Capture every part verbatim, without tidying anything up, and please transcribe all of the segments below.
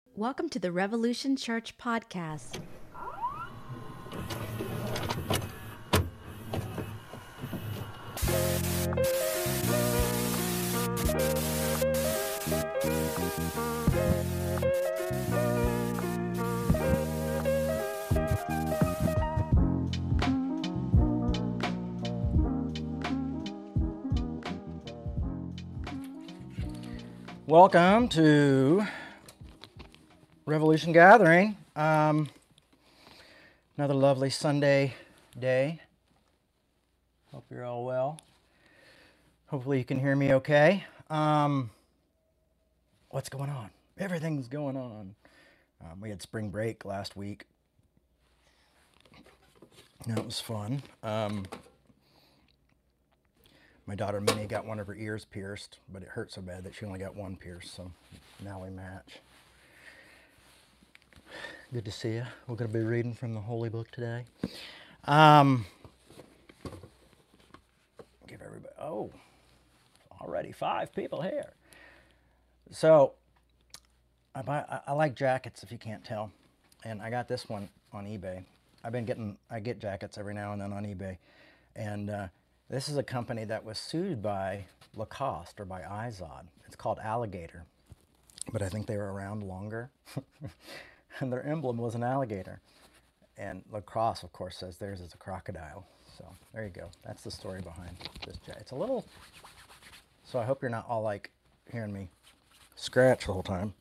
Welcome to the Revolution Church podcast. Welcome to Revolution Gathering. Um, another lovely Sunday day. Hope you're all well. Hopefully you can hear me okay. Um, what's going on? Everything's going on. Um, we had spring break last week. That was fun. Um, my daughter Minnie got one of her ears pierced, but it hurt so bad that she only got one pierced, so now we match. Good to see you. We're going to be reading from the Holy Book today. Um, give everybody, oh, already five people here. So, I, buy, I, I like jackets, if you can't tell, and I got this one on eBay. I've been getting, I get jackets every now and then on eBay, and uh, this is a company that was sued by Lacoste or by Izod. It's called Alligator, but I think they were around longer. And their emblem was an alligator. And Lacoste, of course, says theirs is a crocodile. So there you go. That's the story behind this jacket. It's a little, so I hope you're not all like hearing me scratch the whole time.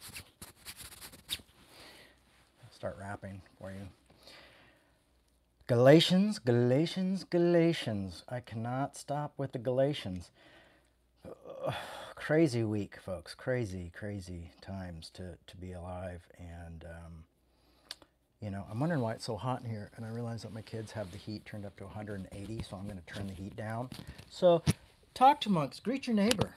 I'll start rapping for you. Galatians, Galatians, Galatians. I cannot stop with the Galatians. Uh, crazy week, folks. Crazy, crazy times to, to be alive. And, um, you know, I'm wondering why it's so hot in here. And I realize that my kids have the heat turned up to one hundred eighty, so I'm going to turn the heat down. So, talk to monks. Greet your neighbor.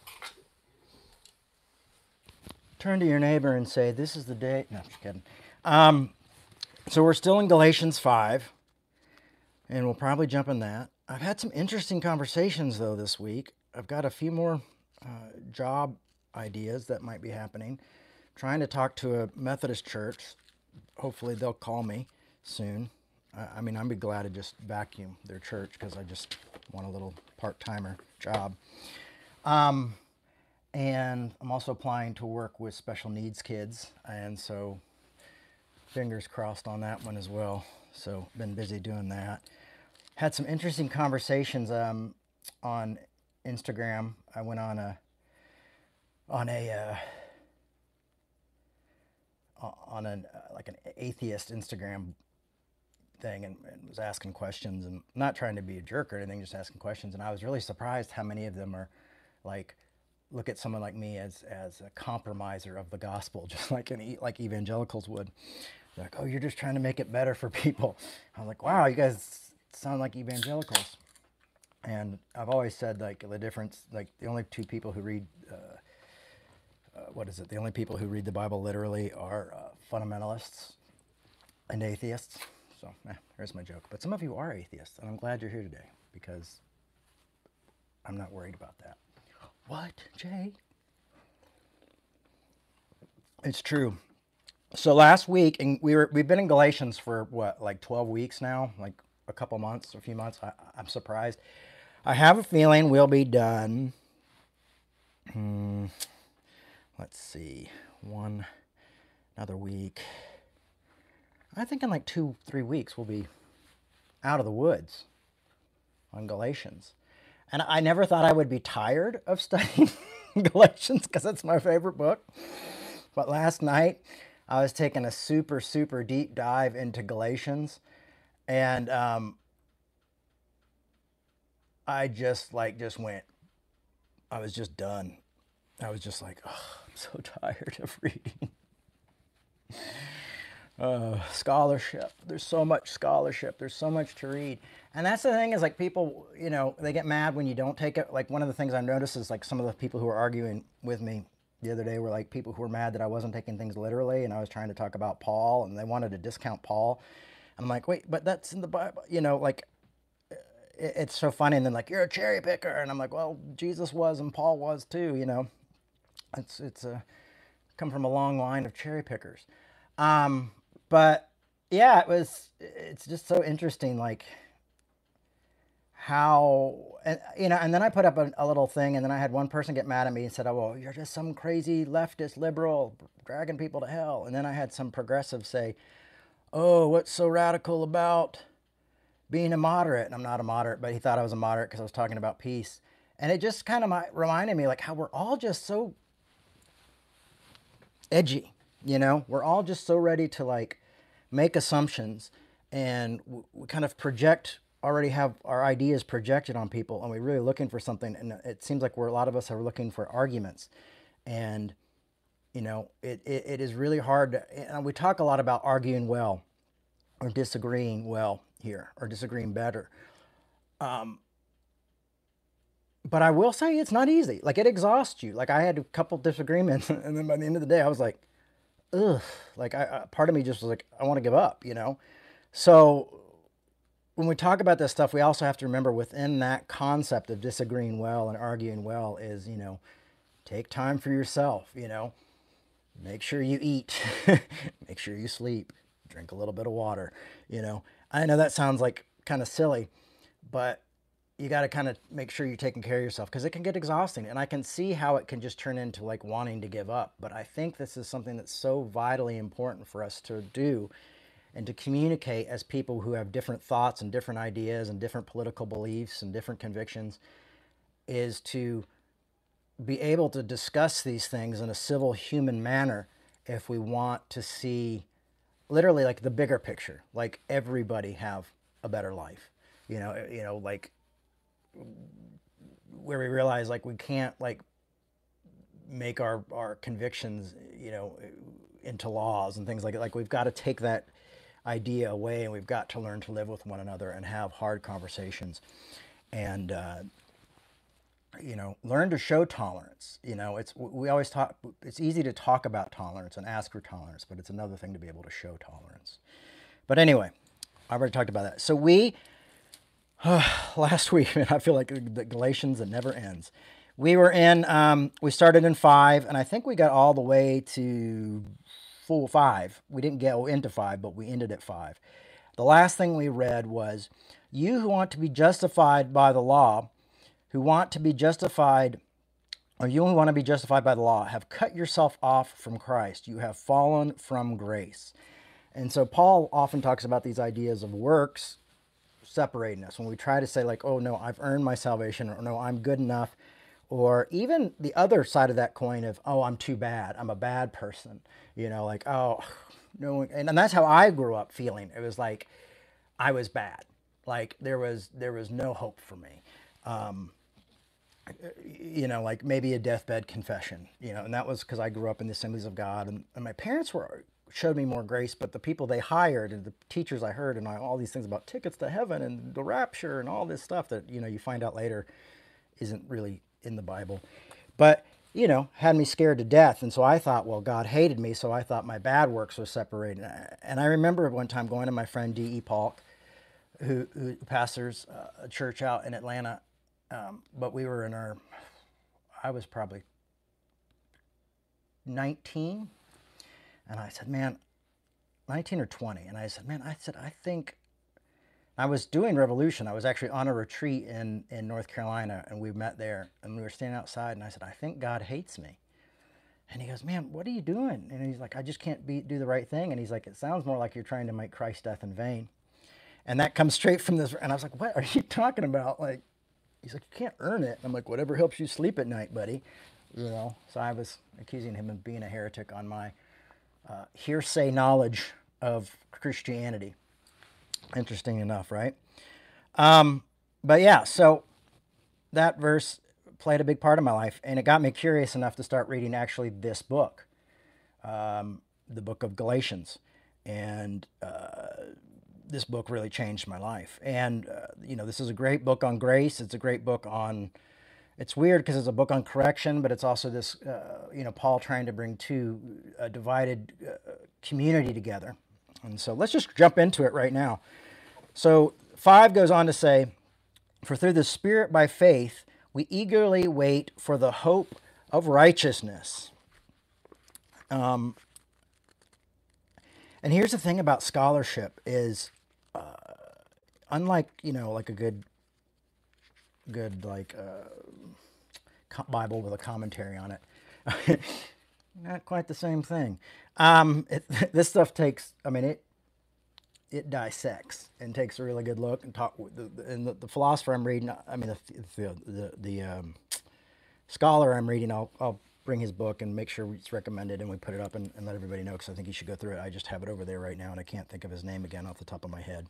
Turn to your neighbor and say, this is the day. No, I'm just kidding. Um, so we're still in Galatians five. And we'll probably jump in that. I've had some interesting conversations, though, this week. I've got a few more uh, job ideas that might be happening. Trying to talk to a Methodist church. Hopefully they'll call me soon. I, I mean, I'd be glad to just vacuum their church because I just want a little part-timer job. Um, and I'm also applying to work with special needs kids. And so fingers crossed on that one as well. So been busy doing that. Had some interesting conversations um, on Instagram. I went on a on a uh, on an uh, like an atheist Instagram thing and, and was asking questions and not trying to be a jerk or anything, just asking questions. And I was really surprised how many of them are like look at someone like me as as a compromiser of the gospel, just like an like evangelicals would. They're like, oh, you're just trying to make it better for people. I was like, wow, you guys sound like evangelicals. And I've always said like the difference, like the only two people who read, uh, uh, what is it? The only people who read the Bible literally are uh, fundamentalists and atheists. So eh, there's my joke. But some of you are atheists, and I'm glad you're here today because I'm not worried about that. What, Jay? It's true. So last week, and we were we've been in Galatians for what, like twelve weeks now, like a couple months, a few months. I, I'm surprised. I have a feeling we'll be done. Hmm, let's see, one another week. I think in like two, three weeks we'll be out of the woods on Galatians. And I never thought I would be tired of studying Galatians because it's my favorite book. But last night I was taking a super, super deep dive into Galatians. And um, I just like just went, I was just done. I was just like, oh, I'm so tired of reading. Uh, scholarship. There's so much scholarship. There's so much to read. And that's the thing is like people, you know, they get mad when you don't take it. Like one of the things I've noticed is like some of the people who were arguing with me the other day were like people who were mad that I wasn't taking things literally and I was trying to talk about Paul and they wanted to discount Paul. I'm like, wait, but that's in the Bible, you know, like it's so funny. And then like, you're a cherry picker. And I'm like, well, Jesus was and Paul was too, you know. It's, it's a, come from a long line of cherry pickers. Um, but yeah, it was, it's just so interesting, like how, and, you know, and then I put up a, a little thing, and then I had one person get mad at me and said, oh, well, you're just some crazy leftist liberal dragging people to hell. And then I had some progressive say, oh, what's so radical about being a moderate? And I'm not a moderate, but he thought I was a moderate because I was talking about peace. And it just kind of reminded me like how we're all just so edgy, you know, we're all just so ready to like make assumptions, and we kind of project, already have our ideas projected on people, and we're really looking for something. And it seems like we're, a lot of us are looking for arguments. And, you know, it, it, it is really hard to, and we talk a lot about arguing well or disagreeing well here, or disagreeing better. Um, but I will say it's not easy. Like, it exhausts you. Like, I had a couple disagreements, and then by the end of the day, I was like, ugh. Like, I, I part of me just was like, I want to give up, you know? So when we talk about this stuff, we also have to remember within that concept of disagreeing well and arguing well is, you know, take time for yourself, you know, make sure you eat, make sure you sleep, drink a little bit of water, you know. I know that sounds like kind of silly, but you got to kind of make sure you're taking care of yourself, because it can get exhausting. And I can see how it can just turn into like wanting to give up. But I think this is something that's so vitally important for us to do, and to communicate as people who have different thoughts and different ideas and different political beliefs and different convictions, is to be able to discuss these things in a civil, human manner if we want to see literally like the bigger picture, like everybody have a better life, you know, you know, like where we realize like we can't like make our, our convictions, you know, into laws and things like that. Like, we've got to take that idea away, and we've got to learn to live with one another and have hard conversations, and uh, you know, learn to show tolerance. You know, it's, we always talk, it's easy to talk about tolerance and ask for tolerance, but it's another thing to be able to show tolerance. But anyway, I already talked about that. So we uh, last week, man, I feel like the Galatians that never ends. We were in um, we started in five, and I think we got all the way to full five. We didn't get into five, but we ended at five. The last thing we read was, you who want to be justified by the law, who want to be justified, or you who want to be justified by the law, have cut yourself off from Christ. You have fallen from grace. And so Paul often talks about these ideas of works separating us. When we try to say like, oh no, I've earned my salvation, or no, I'm good enough, or even the other side of that coin of, oh, I'm too bad, I'm a bad person, you know, like, oh, no, and, and that's how I grew up feeling. It was like I was bad, like there was there was no hope for me, um, you know, like maybe a deathbed confession, you know, and that was because I grew up in the Assemblies of God, and, and my parents were showed me more grace, but the people they hired and the teachers I heard, and all these things about tickets to heaven and the rapture and all this stuff that, you know, you find out later isn't really in the Bible, but, you know, had me scared to death. And so I thought, well, God hated me, so I thought my bad works were separated. And I remember one time going to my friend D E Polk, who, who pastors a church out in Atlanta, um, but we were in our, I was probably nineteen, and I said, man, nineteen or twenty, and I said, man, I said, I think, I was doing Revolution. I was actually on a retreat in, in North Carolina, and we met there, and we were standing outside, and I said, I think God hates me. And he goes, man, what are you doing? And he's like, I just can't be, do the right thing. And he's like, it sounds more like you're trying to make Christ's death in vain. And that comes straight from this. And I was like, what are you talking about? Like, he's like, you can't earn it. I'm like, whatever helps you sleep at night, buddy. You know, so I was accusing him of being a heretic on my uh, hearsay knowledge of Christianity. Interesting enough, right? Um, but yeah, so that verse played a big part of my life, and it got me curious enough to start reading actually this book, um, the book of Galatians. And uh, this book really changed my life. And, uh, you know, this is a great book on grace. It's a great book on, it's weird because it's a book on correction, but it's also this, uh, you know, Paul trying to bring two a divided uh, community together. And so let's just jump into it right now. So five goes on to say, for through the Spirit by faith, we eagerly wait for the hope of righteousness. Um, and here's the thing about scholarship is, uh, unlike, you know, like a good, good like uh, Bible with a commentary on it, not quite the same thing. Um, it, this stuff takes, I mean, it it dissects and takes a really good look and talk. The, the, and the, the philosopher I'm reading, I mean, the the the, the um, scholar I'm reading, I'll I'll bring his book and make sure it's recommended and we put it up and, and let everybody know, because I think you should go through it. I just have it over there right now and I can't think of his name again off the top of my head.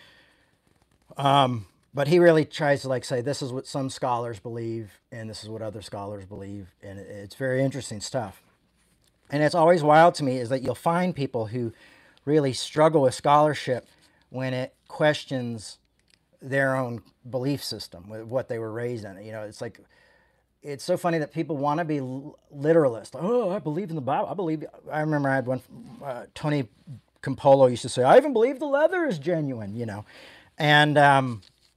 Um, but he really tries to like say, this is what some scholars believe and this is what other scholars believe. And it, it's very interesting stuff. And it's always wild to me is that you'll find people who really struggle with scholarship when it questions their own belief system, with what they were raised in. You know, it's like, it's so funny that people want to be literalist. Oh, I believe in the Bible. I believe. I remember I had one. Uh, Tony Campolo used to say, "I even believe the leather is genuine." You know, and um,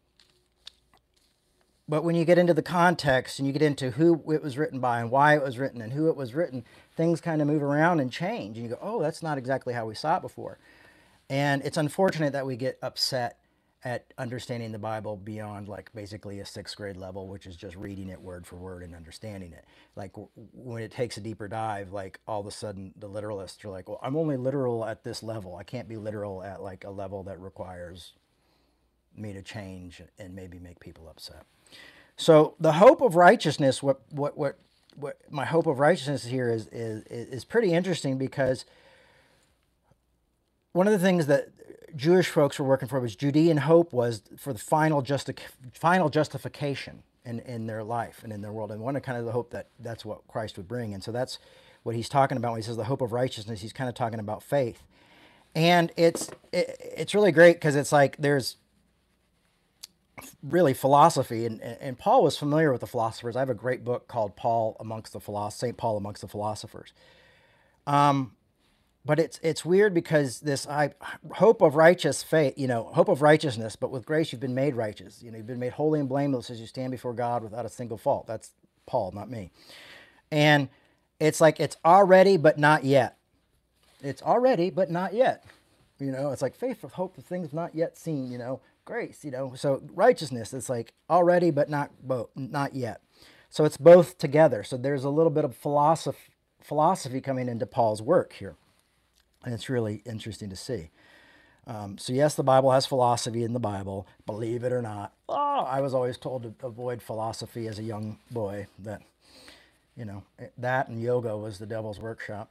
but when you get into the context and you get into who it was written by and why it was written and who it was written, things kind of move around and change. And you go, "Oh, that's not exactly how we saw it before." And it's unfortunate that we get upset at understanding the Bible beyond like basically a sixth grade level, which is just reading it word for word and understanding it. Like w- when it takes a deeper dive, like all of a sudden the literalists are like, well, I'm only literal at this level. I can't be literal at like a level that requires me to change and maybe make people upset. So the hope of righteousness, what, what, what, what my hope of righteousness here is, is, is pretty interesting, because one of the things that Jewish folks were working for was Judean hope was for the final justi- final justification in, in their life and in their world. And one of kind of the hope that that's what Christ would bring. And so that's what he's talking about when he says the hope of righteousness. He's kind of talking about faith. And it's it, it's really great because it's like there's really philosophy. And, and Paul was familiar with the philosophers. I have a great book called Paul Amongst the Philosophers, Saint Paul Amongst the Philosophers. Um, But it's it's weird because this I, hope of righteous faith, you know, hope of righteousness, but with grace you've been made righteous. You know, you've been made holy and blameless as you stand before God without a single fault. That's Paul, not me. And it's like it's already but not yet. It's already but not yet. You know, it's like faith of hope of things not yet seen, you know, grace, you know. So righteousness, it's like already but not both, not yet. So it's both together. So there's a little bit of philosophy philosophy coming into Paul's work here. And it's really interesting to see. Um, so yes, the Bible has philosophy in the Bible, believe it or not. Oh, I was always told to avoid philosophy as a young boy, that, you know, that and yoga was the devil's workshop.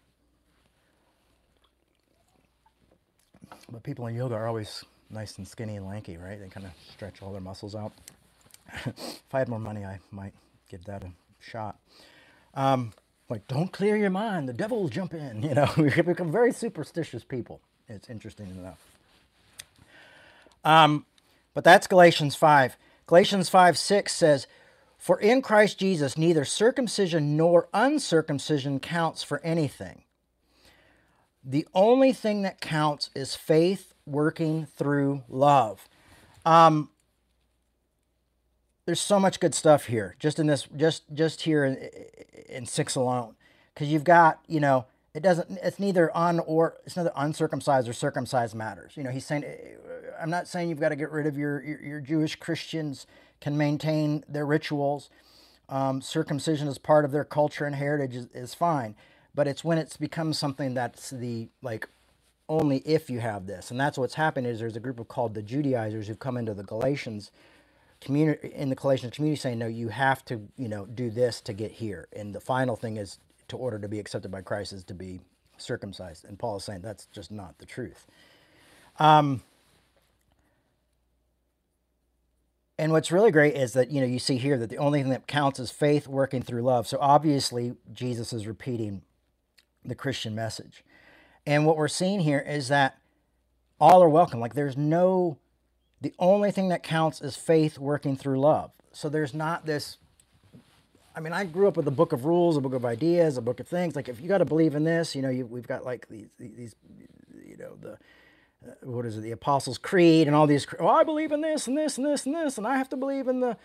But people in yoga are always nice and skinny and lanky, right? They kind of stretch all their muscles out. If I had more money, I might give that a shot. Um, Like, don't clear your mind, the devil will jump in. You know, we become very superstitious people. It's interesting enough. Um, but that's Galatians five. Galatians five six says, for in Christ Jesus neither circumcision nor uncircumcision counts for anything. The only thing that counts is faith working through love. Um, There's so much good stuff here, just in this, just just here in, in six alone, because you've got, you know, it doesn't, it's neither un or it's neither uncircumcised or circumcised matters. You know, he's saying, I'm not saying you've got to get rid of your your, your Jewish Christians can maintain their rituals. Um, circumcision is part of their culture and heritage is, is fine, but it's when it's become something that's the like only if you have this, and that's what's happened. Is there's a group of called the Judaizers who've come into the Galatians community, in the Galatians community, saying, no, you have to, you know, do this to get here. And the final thing is, to order to be accepted by Christ is to be circumcised. And Paul is saying that's just not the truth. Um, and what's really great is that, you know, you see here that the only thing that counts is faith working through love. So obviously Jesus is repeating the Christian message. And what we're seeing here is that all are welcome. Like there's no, the only thing that counts is faith working through love. So there's not this, I mean, I grew up with a book of rules, a book of ideas, a book of things. Like if you got to believe in this, you know, you, we've got like these, these, you know, the, uh, what is it, the Apostles' Creed and all these, oh, I believe in this and this and this and this, and I have to believe in the,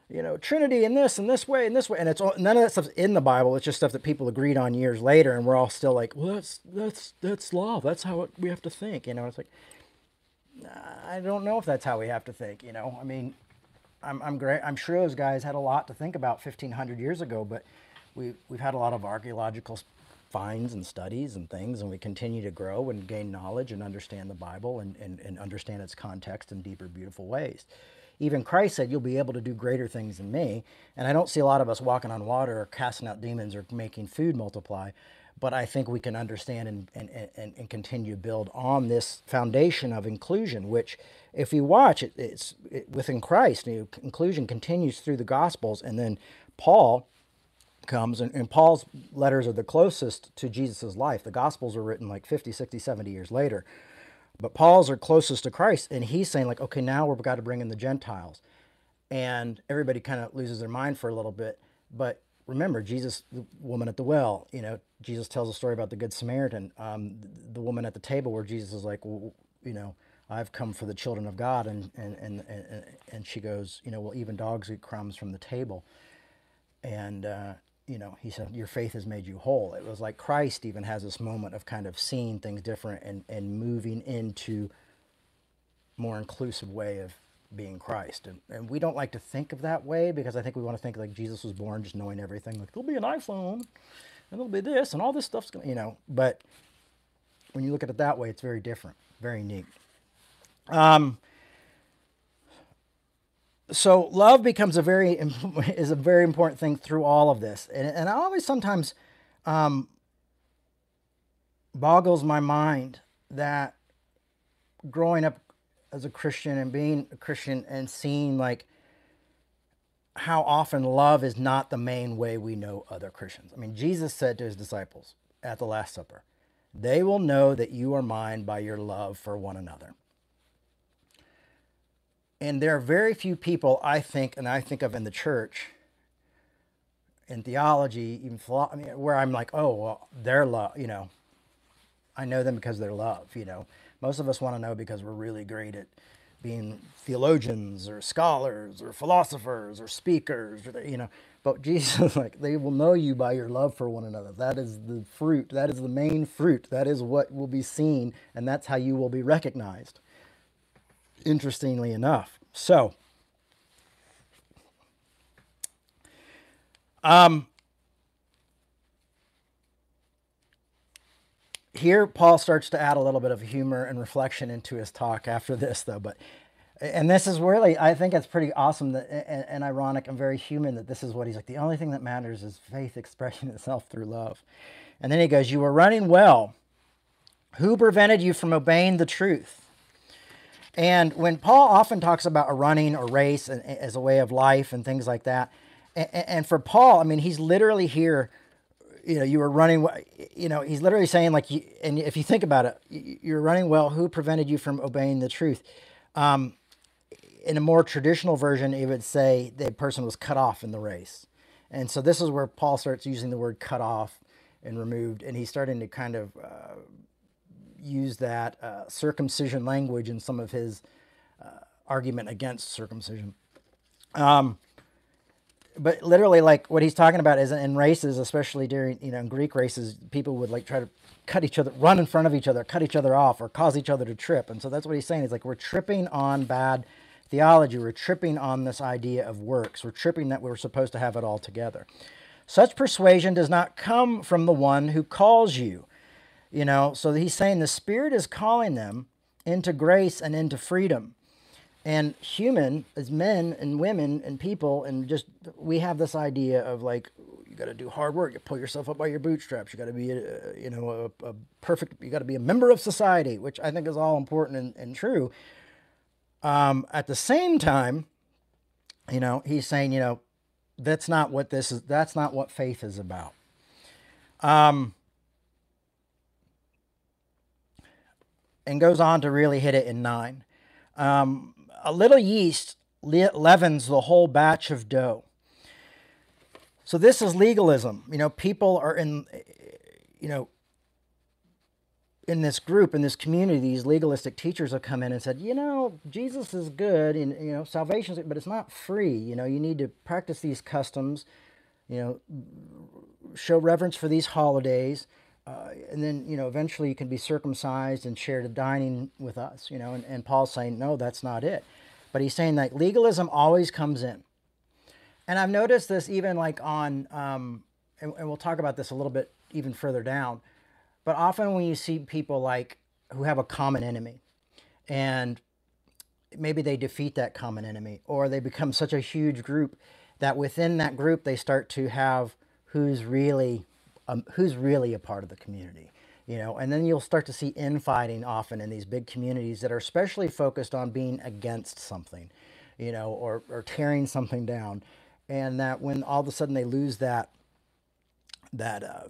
you know, Trinity in this and this way and this way, and it's all, none of that stuff's in the Bible. It's just stuff that people agreed on years later, and we're all still like, well, that's that's that's law. That's how it, we have to think. You know, it's like, I don't know if that's how we have to think. You know, I mean, I'm I'm great. I'm sure those guys had a lot to think about fifteen hundred years ago, but we we've had a lot of archaeological finds and studies and things, and we continue to grow and gain knowledge and understand the Bible and and, and understand its context in deeper, beautiful ways. Even Christ said, you'll be able to do greater things than me. And I don't see a lot of us walking on water or casting out demons or making food multiply. But I think we can understand and, and, and, and continue to build on this foundation of inclusion, which if you watch, it, it's it, within Christ, you know, inclusion continues through the Gospels. And then Paul comes, and, and Paul's letters are the closest to Jesus's life. The Gospels were written like fifty, sixty, seventy years later. But Paul's are closest to Christ, and he's saying like, okay, now we've got to bring in the Gentiles. And everybody kind of loses their mind for a little bit. But remember, Jesus, the woman at the well, you know, Jesus tells a story about the Good Samaritan, um, the woman at the table where Jesus is like, well, you know, I've come for the children of God. And, and, and, and, and she goes, you know, well, even dogs eat crumbs from the table. And, uh, you know, he said, your faith has made you whole. It was like Christ even has this moment of kind of seeing things different and, and moving into more inclusive way of being Christ. And, and we don't like to think of that way because I think we want to think like Jesus was born just knowing everything. Like, there'll be an iPhone and there'll be this and all this stuff's going to, you know. But when you look at it that way, it's very different, very neat. Um, So love becomes a very is a very important thing through all of this, and and I always sometimes um, boggles my mind that growing up as a Christian and being a Christian and seeing like how often love is not the main way we know other Christians. I mean, Jesus said to his disciples at the Last Supper, "They will know that you are mine by your love for one another." And there are very few people, I think, and I think of in the church, in theology, even philo- I mean, where I'm like, oh, well, their love, you know, I know them because of their love, you know. Most of us want to know because we're really great at being theologians or scholars or philosophers or speakers, or, you know. But Jesus, like, they will know you by your love for one another. That is the fruit. That is the main fruit. That is what will be seen, and that's how you will be recognized. Interestingly enough. So, um, here Paul starts to add a little bit of humor and reflection into his talk after this, though. But, and this is really, I think it's pretty awesome that, and, and ironic and very human that this is what he's like. The only thing that matters is faith expressing itself through love. And then he goes, "You were running well. Who prevented you from obeying the truth?" And when Paul often talks about a running or race and, as a way of life and things like that, and, and for Paul, I mean, he's literally here, you know, you were running, you know, he's literally saying like, and if you think about it, you're running well, who prevented you from obeying the truth? Um, in a more traditional version, it would say the person was cut off in the race. And so this is where Paul starts using the word cut off and removed, and he's starting to kind of uh, use that uh, circumcision language in some of his uh, argument against circumcision. Um, but literally, like what he's talking about is in races, especially during, you know, in Greek races, people would like try to cut each other, run in front of each other, cut each other off, or cause each other to trip. And so that's what he's saying. He's like, we're tripping on bad theology. We're tripping on this idea of works. We're tripping that we're supposed to have it all together. Such persuasion does not come from the one who calls you. You know, so he's saying the Spirit is calling them into grace and into freedom. And human, as men and women and people, and just, we have this idea of like, you got to do hard work. You pull yourself up by your bootstraps. You got to be, a, you know, a, a perfect, you got to be a member of society, which I think is all important and, and true. Um, at the same time, you know, he's saying, you know, that's not what this is. That's not what faith is about. Um, and goes on to really hit it in nine. Um, a little yeast leavens the whole batch of dough. So this is legalism. You know, people are in, you know, in this group, in this community, these legalistic teachers have come in and said, you know, Jesus is good and, you know, salvation is, but it's not free. You know, you need to practice these customs, you know, show reverence for these holidays. Uh, and then, you know, eventually you can be circumcised and share the dining with us, you know, and, and Paul's saying, no, that's not it. But he's saying that legalism always comes in. And I've noticed this even like on, um, and, and we'll talk about this a little bit even further down, but often when you see people like who have a common enemy and maybe they defeat that common enemy, or they become such a huge group that within that group they start to have who's really um, who's really a part of the community, you know, and then you'll start to see infighting often in these big communities that are especially focused on being against something, you know, or, or tearing something down. And that when all of a sudden they lose that that uh,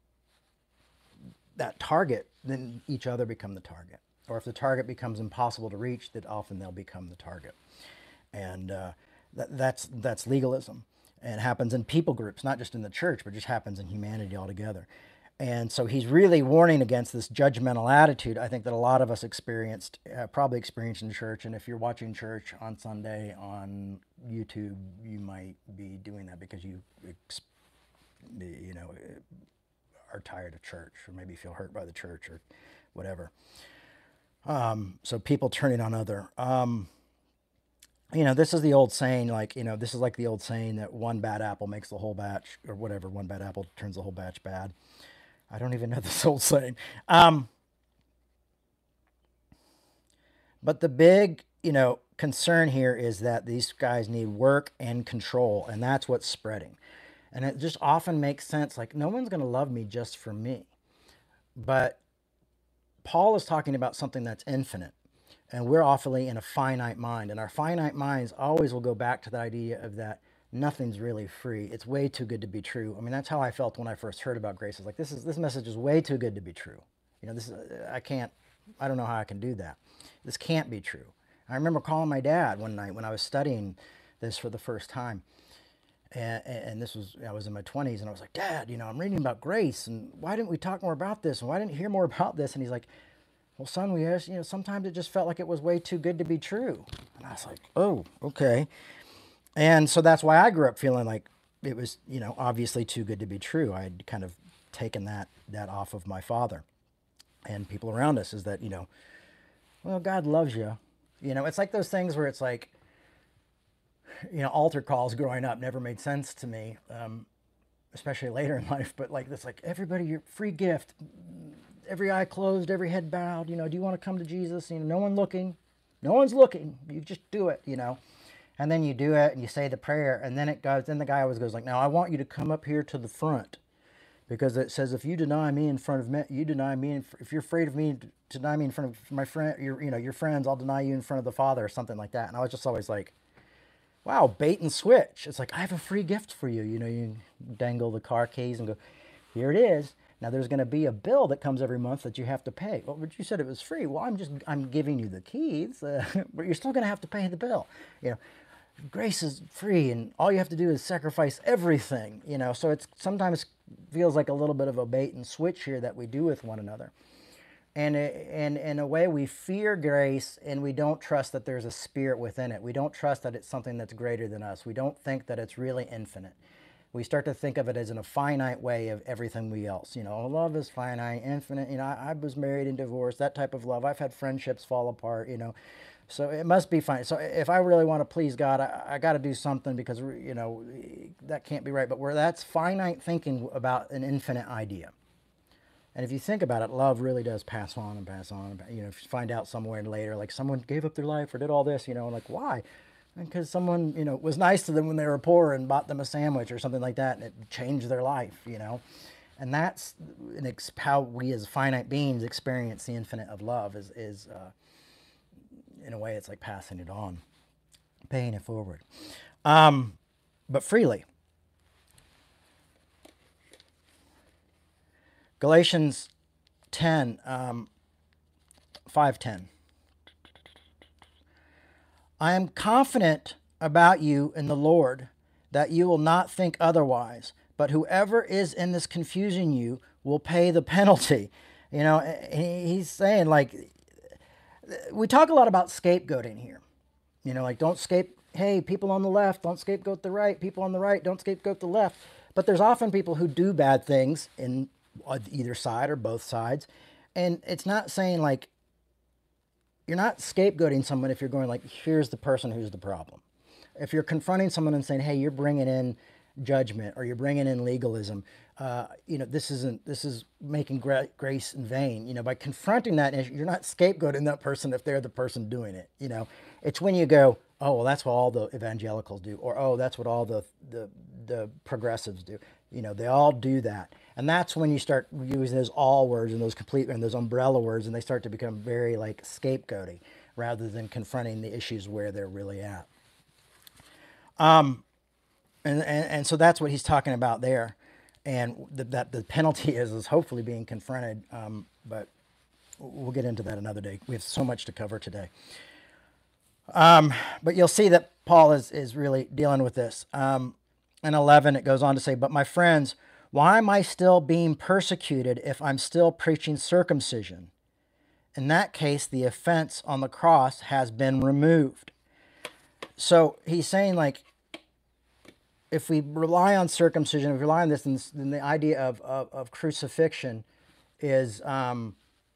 that target, then each other become the target. Or if the target becomes impossible to reach, that often they'll become the target. And uh, that, that's that's legalism. And it happens in people groups, not just in the church, but just happens in humanity altogether. And so he's really warning against this judgmental attitude, I think, that a lot of us experienced, uh, probably experienced in church. And if you're watching church on Sunday on YouTube, you might be doing that because you, you know, are tired of church, or maybe feel hurt by the church or whatever. Um, so people turning on other, um, you know, this is the old saying, like, you know, this is like the old saying that one bad apple makes the whole batch, or whatever, one bad apple turns the whole batch bad. I don't even know this old saying. Um, but the big, you know, concern here is that these guys need work and control, and that's what's spreading. And it just often makes sense, like, no one's going to love me just for me. But Paul is talking about something that's infinite, and we're awfully in a finite mind. And our finite minds always will go back to the idea of that nothing's really free. It's way too good to be true. I mean, that's how I felt when I first heard about grace. It's like, this is this message is way too good to be true. You know, this is, I can't, I don't know how I can do that. This can't be true. I remember calling my dad one night when I was studying this for the first time. And, and this was, I was in my twenties, and I was like, Dad, you know, I'm reading about grace, and why didn't we talk more about this? And why didn't you hear more about this? And he's like, well, son, we asked, you know, sometimes it just felt like it was way too good to be true. And I was like, oh, okay. And so that's why I grew up feeling like it was, you know, obviously too good to be true. I had kind of taken that, that off of my father and people around us, is that, you know, well, God loves you. You know, it's like those things where it's like, you know, altar calls growing up never made sense to me, um, especially later in life. But like, it's like, everybody, your free gift, every eye closed, every head bowed. You know, do you want to come to Jesus? You know, no one looking, no one's looking. You just do it. You know, and then you do it and you say the prayer, and then it goes. Then the guy always goes like, "Now I want you to come up here to the front, because it says if you deny me in front of me, you deny me. In, if you're afraid of me, to deny me in front of my friend, your you know your friends, I'll deny you in front of the Father," or something like that. And I was just always like, wow, bait and switch. It's like, I have a free gift for you. You know, you dangle the car keys and go, here it is. Now there's going to be a bill that comes every month that you have to pay. Well, but you said it was free. Well, I'm just, I'm giving you the keys, uh, but you're still going to have to pay the bill. You know, grace is free, and all you have to do is sacrifice everything. You know, so it's sometimes feels like a little bit of a bait and switch here that we do with one another. And, and in a way, we fear grace, and we don't trust that there's a spirit within it. We don't trust that it's something that's greater than us. We don't think that it's really infinite. We start to think of it as in a finite way of everything we else. You know, love is finite, infinite. You know, I, I was married and divorced, that type of love. I've had friendships fall apart, you know. So it must be fine. So if I really want to please God, I, I got to do something, because, you know, that can't be right. But where that's finite thinking about an infinite idea. And if you think about it, love really does pass on and pass on. You know, if you find out somewhere later, like someone gave up their life or did all this, you know, like why? Because someone, you know, was nice to them when they were poor and bought them a sandwich or something like that, and it changed their life, you know. And that's an ex- how we as finite beings experience the infinite of love, is, is uh, in a way, it's like passing it on, paying it forward, um, but freely. Galatians ten, um, five ten. I am confident about you in the Lord, that you will not think otherwise, but whoever is in this confusing you will pay the penalty. You know, he's saying, like, we talk a lot about scapegoating here. You know, like, don't scape, hey, people on the left, don't scapegoat the right. People on the right, don't scapegoat the left. But there's often people who do bad things in either side or both sides. And it's not saying, like, you're not scapegoating someone if you're going, like, here's the person who's the problem. If you're confronting someone and saying, hey, you're bringing in judgment or you're bringing in legalism, uh, you know, this isn't, this is making gra- grace in vain. You know, by confronting that, you're not scapegoating that person if they're the person doing it. You know, it's when you go, oh, well, that's what all the evangelicals do, or, oh, that's what all the, the, the progressives do. You know, they all do that. And that's when you start using those all words and those complete and those umbrella words, and they start to become very, like, scapegoating rather than confronting the issues where they're really at. Um, and, and, and so that's what he's talking about there. And the, that the penalty is, is hopefully being confronted. Um, but we'll get into that another day. We have so much to cover today. Um, but you'll see that Paul is, is really dealing with this. Um, in eleven, it goes on to say, but my friends, why am I still being persecuted if I'm still preaching circumcision? In that case, the offense on the cross has been removed. So he's saying, like, if we rely on circumcision, if we rely on this, then, then the idea of, of, of crucifixion is um,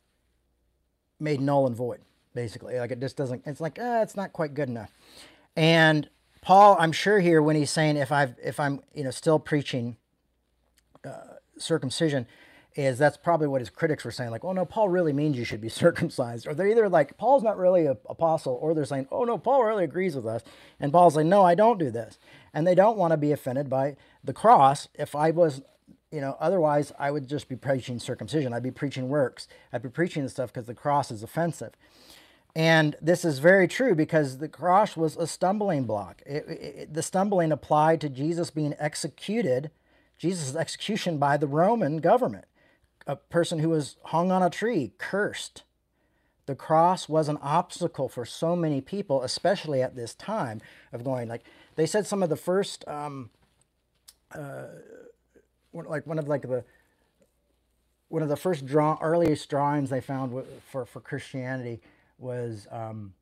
made null and void, basically. Like, it just doesn't, it's like, eh, it's not quite good enough. And Paul, I'm sure here, when he's saying, if I've, if I'm, you know, still preaching uh, circumcision, is that's probably what his critics were saying. Like, oh no, Paul really means you should be circumcised. Or they're either like, Paul's not really an apostle, or they're saying, oh no, Paul really agrees with us. And Paul's like, no, I don't do this. And they don't want to be offended by the cross. If I was, you know, otherwise I would just be preaching circumcision. I'd be preaching works. I'd be preaching this stuff because the cross is offensive. And this is very true, because the cross was a stumbling block. It, it, the stumbling applied to Jesus being executed, Jesus' execution by the Roman government. A person who was hung on a tree, cursed. The cross was an obstacle for so many people, especially at this time of going, like, they said some of the first, um, uh, like one of like the, one of the first draw, earliest drawings they found for, for Christianity was, um,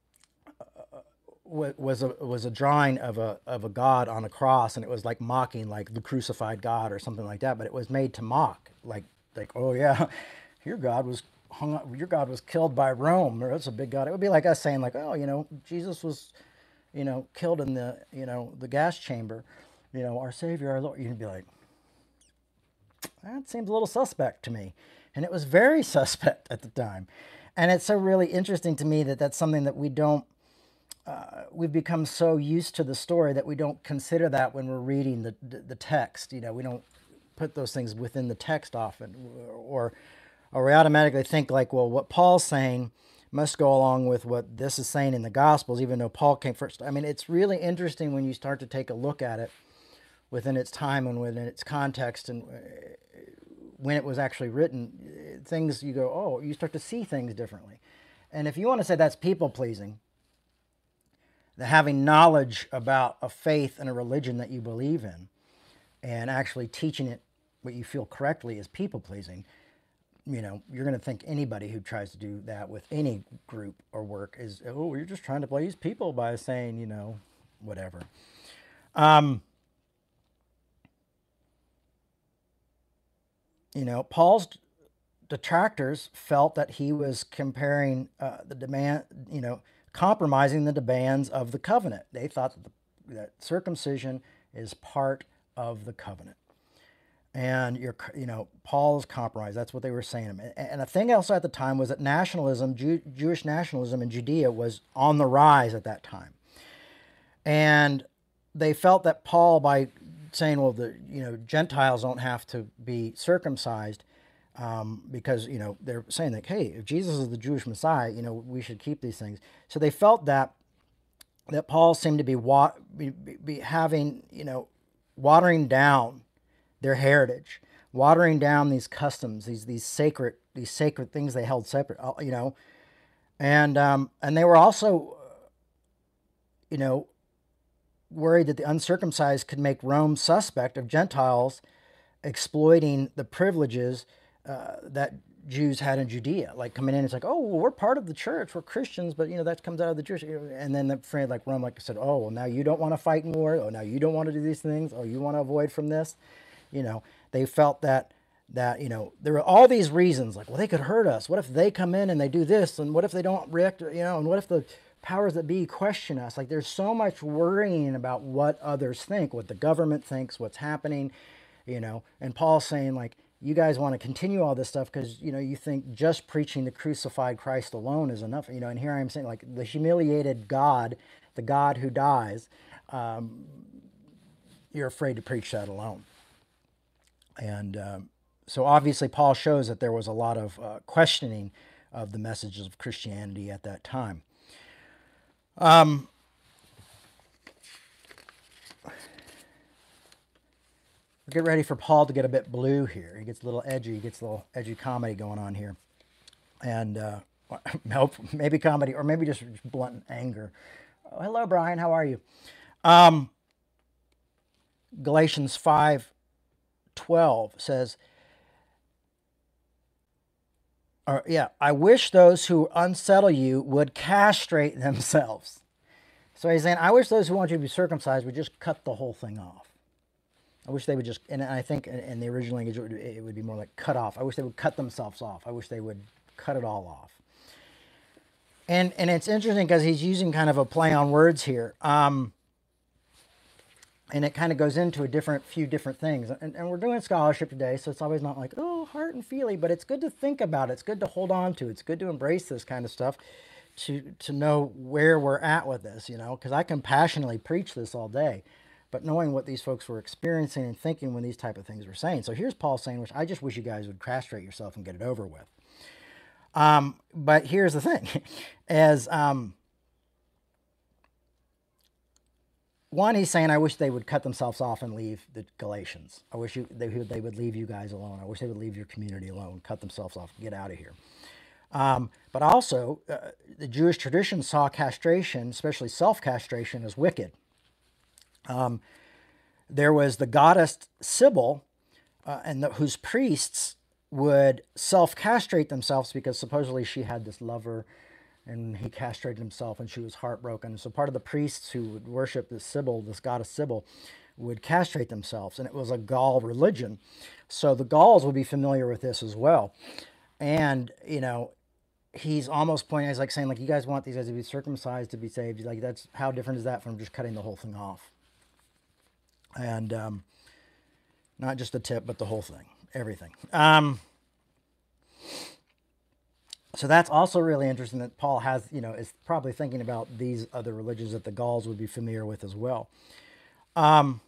was a, was a drawing of a, of a God on a cross, and it was like mocking, like the crucified God or something like that, but it was made to mock, like, like, oh yeah, your God was hung up, your God was killed by Rome, or that's a big God. It would be like us saying, like, oh, you know, Jesus was, you know, killed in the, you know, the gas chamber, you know, our Savior, our Lord. You'd be like, that seems a little suspect to me. And it was very suspect at the time. And it's so really interesting to me that that's something that we don't, uh, we've become so used to the story that we don't consider that when we're reading the, the, the text. You know, we don't put those things within the text often, or, or we automatically think, like, well, what Paul's saying must go along with what this is saying in the Gospels, even though Paul came first. I mean, it's really interesting when you start to take a look at it within its time and within its context, and when it was actually written, things you go, oh, you start to see things differently. And if you want to say that's people-pleasing, the having knowledge about a faith and a religion that you believe in, and actually teaching it what you feel correctly is people-pleasing, you know, you're going to think anybody who tries to do that with any group or work is, oh, you're just trying to please people by saying, you know, whatever. Um, you know, Paul's detractors felt that he was comparing uh, the demand, you know, compromising the demands of the covenant. They thought that, the, that circumcision is part of the covenant. And you're, you know, Paul's compromise. That's what they were saying. And, and a thing else at the time was that nationalism, Jew, Jewish nationalism in Judea was on the rise at that time. And they felt that Paul, by saying, well, the, you know, Gentiles don't have to be circumcised, um, because, you know, they're saying that, hey, if Jesus is the Jewish Messiah, you know, we should keep these things. So they felt that that Paul seemed to be, wa- be, be having, you know, watering down their heritage, watering down these customs, these these sacred these sacred things they held separate, you know, and um, and they were also, you know, worried that the uncircumcised could make Rome suspect of Gentiles exploiting the privileges uh, that Jews had in Judea, like coming in, it's like, oh, well, we're part of the church, we're Christians, but you know that comes out of the Jewish, and then the friend like Rome, like I said, oh, well, now you don't want to fight in war, oh, now you don't want to do these things, oh, you want to avoid from this, you know, they felt that that you know there were all these reasons, like, well, they could hurt us. What if they come in and they do this, and what if they don't react, you know, and what if the powers that be question us? Like, there's so much worrying about what others think, what the government thinks, what's happening, you know, and Paul's saying like, you guys want to continue all this stuff because, you know, you think just preaching the crucified Christ alone is enough, you know, and here I am saying like the humiliated God, the God who dies, um, you're afraid to preach that alone. And um, so obviously Paul shows that there was a lot of uh, questioning of the messages of Christianity at that time. Um, Get ready for Paul to get a bit blue here. He gets a little edgy. He gets a little edgy comedy going on here. And uh, maybe comedy, or maybe just blunt anger. Oh, hello, Brian. How are you? Um, Galatians five twelve says, or, yeah, I wish those who unsettle you would castrate themselves. So he's saying, I wish those who want you to be circumcised would just cut the whole thing off. I wish they would just, and I think in the original language, it would, it would be more like cut off. I wish they would cut themselves off. I wish they would cut it all off. And and it's interesting because he's using kind of a play on words here. Um, and it kind of goes into a different, few different things. And, and we're doing scholarship today, so it's always not like, oh, heart and feely, but it's good to think about it. It's good to hold on to. It's good to embrace this kind of stuff to, to know where we're at with this, you know, because I can passionately preach this all day. But knowing what these folks were experiencing and thinking when these type of things were saying. So here's Paul saying, which I just wish you guys would castrate yourself and get it over with. Um, but here's the thing. As um, one, he's saying, I wish they would cut themselves off and leave the Galatians. I wish you, they, they would leave you guys alone. I wish they would leave your community alone, cut themselves off, get out of here. Um, but also, uh, the Jewish tradition saw castration, especially self-castration, as wicked. Um, there was the goddess Sybil, uh, and the, whose priests would self-castrate themselves because supposedly she had this lover and he castrated himself and she was heartbroken. So part of the priests who would worship this Sybil, this goddess Sybil, would castrate themselves, and it was a Gaul religion. So the Gauls would be familiar with this as well. And, you know, he's almost pointing, he's like saying, like, you guys want these guys to be circumcised to be saved. Like, that's, how different is that from just cutting the whole thing off? And um, not just the tip, but the whole thing, everything. Um, so that's also really interesting that Paul has, you know, is probably thinking about these other religions that the Gauls would be familiar with as well. Um,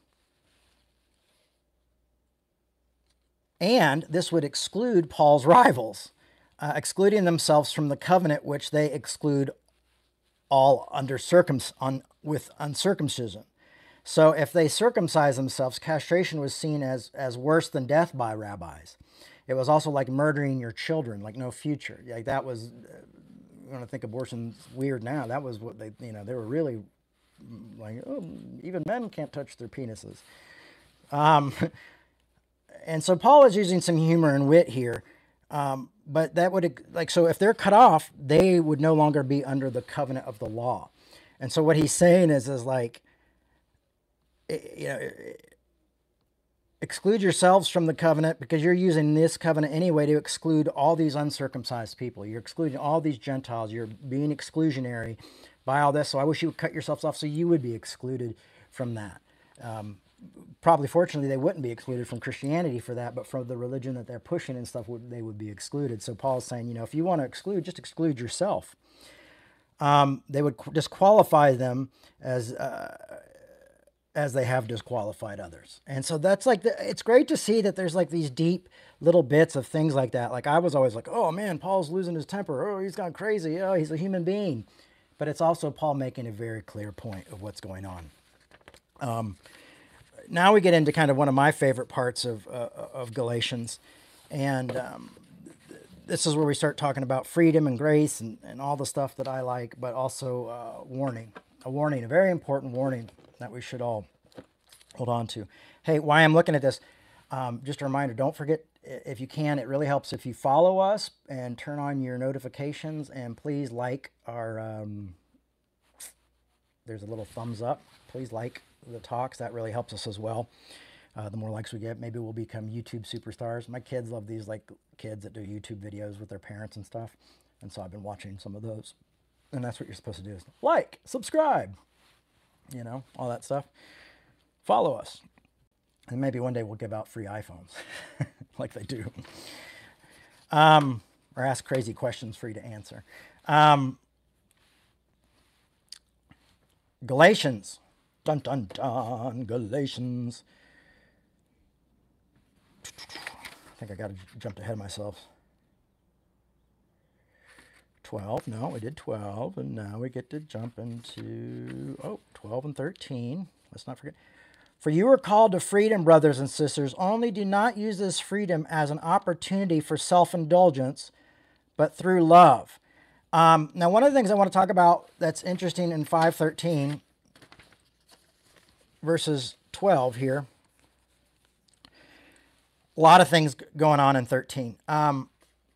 and this would exclude Paul's rivals, uh, excluding themselves from the covenant, which they exclude all under circum on, with uncircumcision. So if they circumcise themselves, castration was seen as, as worse than death by rabbis. It was also like murdering your children, like no future. Like that was, you want to think abortion's weird now. That was what they, you know, they were really like, oh, even men can't touch their penises. Um, and so Paul is using some humor and wit here. Um, but that would, like, so if they're cut off, they would no longer be under the covenant of the law. And so what he's saying is, is like, you know, exclude yourselves from the covenant because you're using this covenant anyway to exclude all these uncircumcised people. You're excluding all these Gentiles. You're being exclusionary by all this. So I wish you would cut yourselves off so you would be excluded from that. Um, probably, fortunately, they wouldn't be excluded from Christianity for that, but from the religion that they're pushing and stuff, they would be excluded. So Paul's saying, you know, if you want to exclude, just exclude yourself. Um, they would disqualify them as... Uh, as they have disqualified others. And so that's like, the, it's great to see that there's like these deep little bits of things like that. Like I was always like, oh man, Paul's losing his temper. Oh, he's gone crazy. Oh, he's a human being. But it's also Paul making a very clear point of what's going on. Um, now we get into kind of one of my favorite parts of, uh, of Galatians. And um, this is where we start talking about freedom and grace and, and all the stuff that I like, but also uh, warning, a warning, a very important warning that we should all hold on to. Hey, while I'm looking at this, um, just a reminder, don't forget, if you can, it really helps if you follow us and turn on your notifications, and please like our, um, there's a little thumbs up. Please like the talks. That really helps us as well. Uh, the more likes we get, maybe we'll become YouTube superstars. My kids love these, like kids that do YouTube videos with their parents and stuff. And so I've been watching some of those. And that's what you're supposed to do is like, subscribe, you know, all that stuff. Follow us. And maybe one day we'll give out free iPhones like they do. Um, or ask crazy questions for you to answer. Um, Galatians. Dun, dun, dun. Galatians. I think I got to jump ahead of myself. twelve. No, we did twelve. And now we get to jump into, oh, twelve and thirteen. Let's not forget. For you are called to freedom, brothers and sisters. Only do not use this freedom as an opportunity for self-indulgence, but through love. Um, now, one of the things I want to talk about that's interesting in five thirteen, verses twelve here. A lot of things going on in thirteen. Um,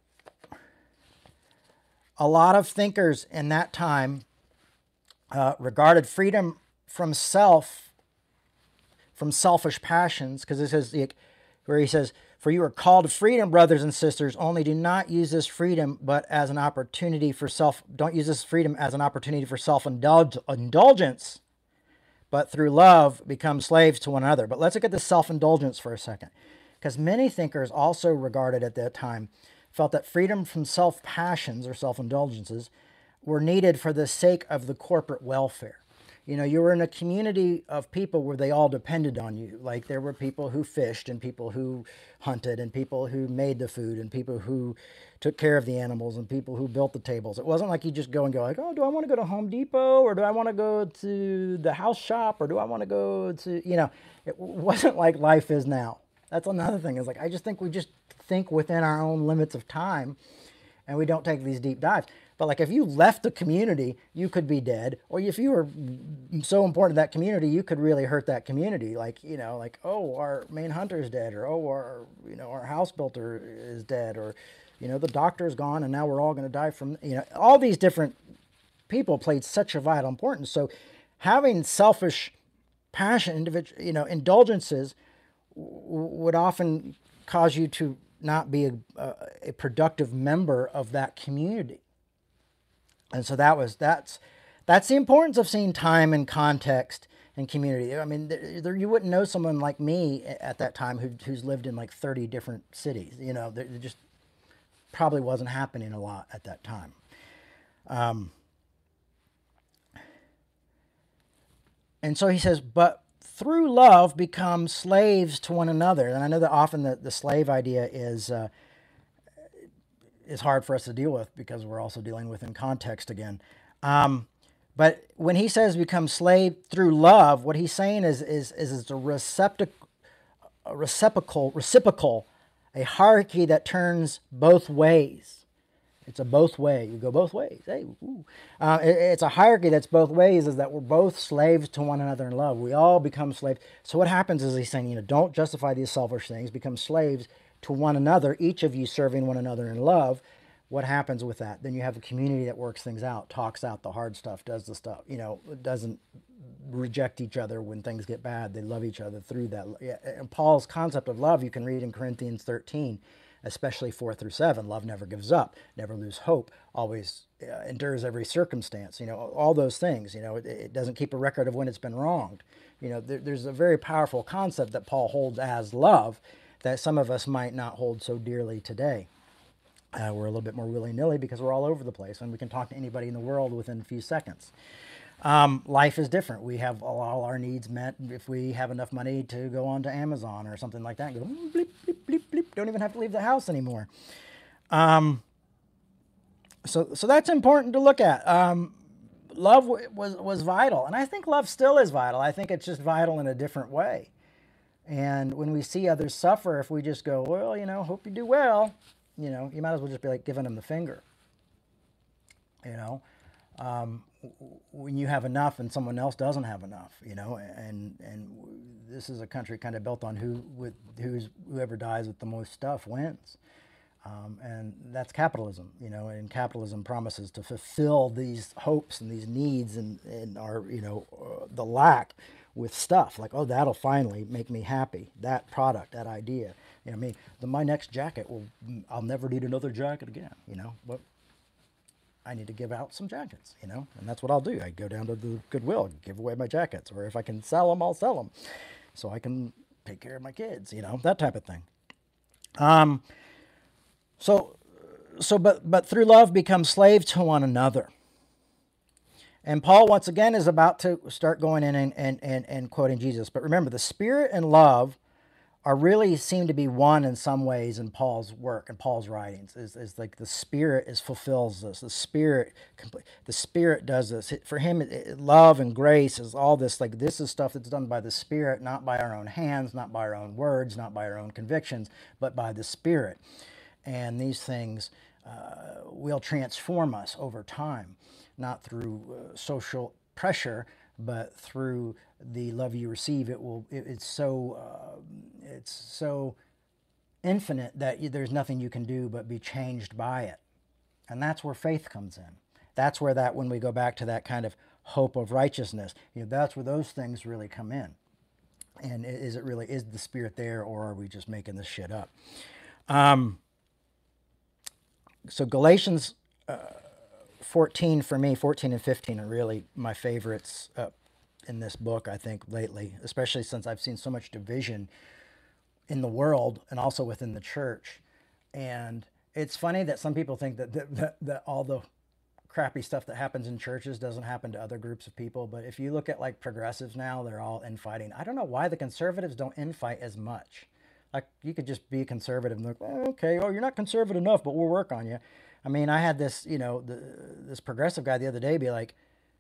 a lot of thinkers in that time uh, regarded freedom from self, from selfish passions, because it says, where he says, for you are called to freedom, brothers and sisters, only do not use this freedom, but as an opportunity for self, don't use this freedom as an opportunity for self-indulgence, but through love become slaves to one another. But let's look at the self-indulgence for a second, because many thinkers also regarded at that time, felt that freedom from self-passions or self-indulgences were needed for the sake of the corporate welfare. You know, you were in a community of people where they all depended on you. Like there were people who fished and people who hunted and people who made the food and people who took care of the animals and people who built the tables. It wasn't like you just go and go like, oh, do I want to go to Home Depot or do I want to go to the house shop or do I want to go to, you know, it wasn't like life is now. That's another thing. Is like, I just think we just think within our own limits of time and we don't take these deep dives. But like if you left the community, you could be dead. Or if you were so important to that community, you could really hurt that community. Like, you know, like, oh, our main hunter is dead. Or, oh, our, you know, our house builder is dead. Or, you know, the doctor's gone and now we're all going to die from, you know, all these different people played such a vital importance. So having selfish passion, individual, you know, indulgences would often cause you to not be a, a, a productive member of that community. And so that was, that's, that's the importance of seeing time and context and community. I mean, there, there, you wouldn't know someone like me at that time who, who's lived in like thirty different cities. You know, there just probably wasn't happening a lot at that time. Um, and so he says, but through love become slaves to one another. And I know that often the, the slave idea is, uh, is hard for us to deal with because we're also dealing with in context again. Um, but when he says become slave through love, what he's saying is, is, is it's a receptacle, a reciprocal, reciprocal, a hierarchy that turns both ways. It's a both way. You go both ways. Hey, ooh. Uh, it, it's a hierarchy that's both ways, is that we're both slaves to one another in love. We all become slaves. So what happens is he's saying, you know, don't justify these selfish things. Become slaves to one another, each of you serving one another in love. What happens with that? Then you have a community that works things out, talks out the hard stuff, does the stuff, you know, doesn't reject each other when things get bad. They love each other through that. And Paul's concept of love, you can read in Corinthians thirteen, especially four through seven. Love never gives up, never lose hope, always uh, endures every circumstance, you know, all those things. You know, it, it doesn't keep a record of when it's been wronged. You know, there, there's a very powerful concept that Paul holds as love that some of us might not hold so dearly today. Uh, we're a little bit more willy-nilly because we're all over the place and we can talk to anybody in the world within a few seconds. Um, life is different. We have all, all our needs met if we have enough money to go on to Amazon or something like that and go bleep, bleep, bleep, bleep. Don't even have to leave the house anymore. Um, so, so that's important to look at. Um, love w- was, was vital. And I think love still is vital. I think it's just vital in a different way. And when we see others suffer, if we just go, well, you know, hope you do well, you know, you might as well just be like giving them the finger. You know, um, when you have enough and someone else doesn't have enough, you know, and and this is a country kind of built on who with who's whoever dies with the most stuff wins, um, and that's capitalism, you know, and capitalism promises to fulfill these hopes and these needs and and our, you know, uh, the lack with stuff like, oh, that'll finally make me happy, that product, that idea, you know, I mean, the, my next jacket will, I'll never need another jacket again, you know, but I need to give out some jackets, you know, and that's what I'll do. I go down to the Goodwill, give away my jackets, or if I can sell them, I'll sell them, so I can take care of my kids, you know, that type of thing. Um, so, so, but, but through love become slaves to one another. And Paul, once again, is about to start going in and, and, and, and quoting Jesus. But remember, the Spirit and love are really seem to be one in some ways in Paul's work and Paul's writings. Is is like the Spirit is fulfills this. The Spirit, the Spirit does this. For him, it, it, love and grace is all this. Like this is stuff that's done by the Spirit, not by our own hands, not by our own words, not by our own convictions, but by the Spirit. And these things uh, will transform us over time, not through uh, social pressure, but through the love you receive. It will. It, it's so. Uh, it's so infinite that you, there's nothing you can do but be changed by it, and that's where faith comes in. That's where that when we go back to that kind of hope of righteousness, you know, that's where those things really come in. And is it really is the Spirit there, or are we just making this shit up? Um. So Galatians. Uh, fourteen for me, fourteen and fifteen are really my favorites uh, in this book, I think, lately, especially since I've seen so much division in the world and also within the church. And it's funny that some people think that, that, that, that all the crappy stuff that happens in churches doesn't happen to other groups of people. But if you look at like progressives now, they're all infighting. I don't know why the conservatives don't infight as much. Like you could just be conservative and look, oh, okay, oh, you're not conservative enough, but we'll work on you. I mean, I had this, you know, the, this progressive guy the other day be like,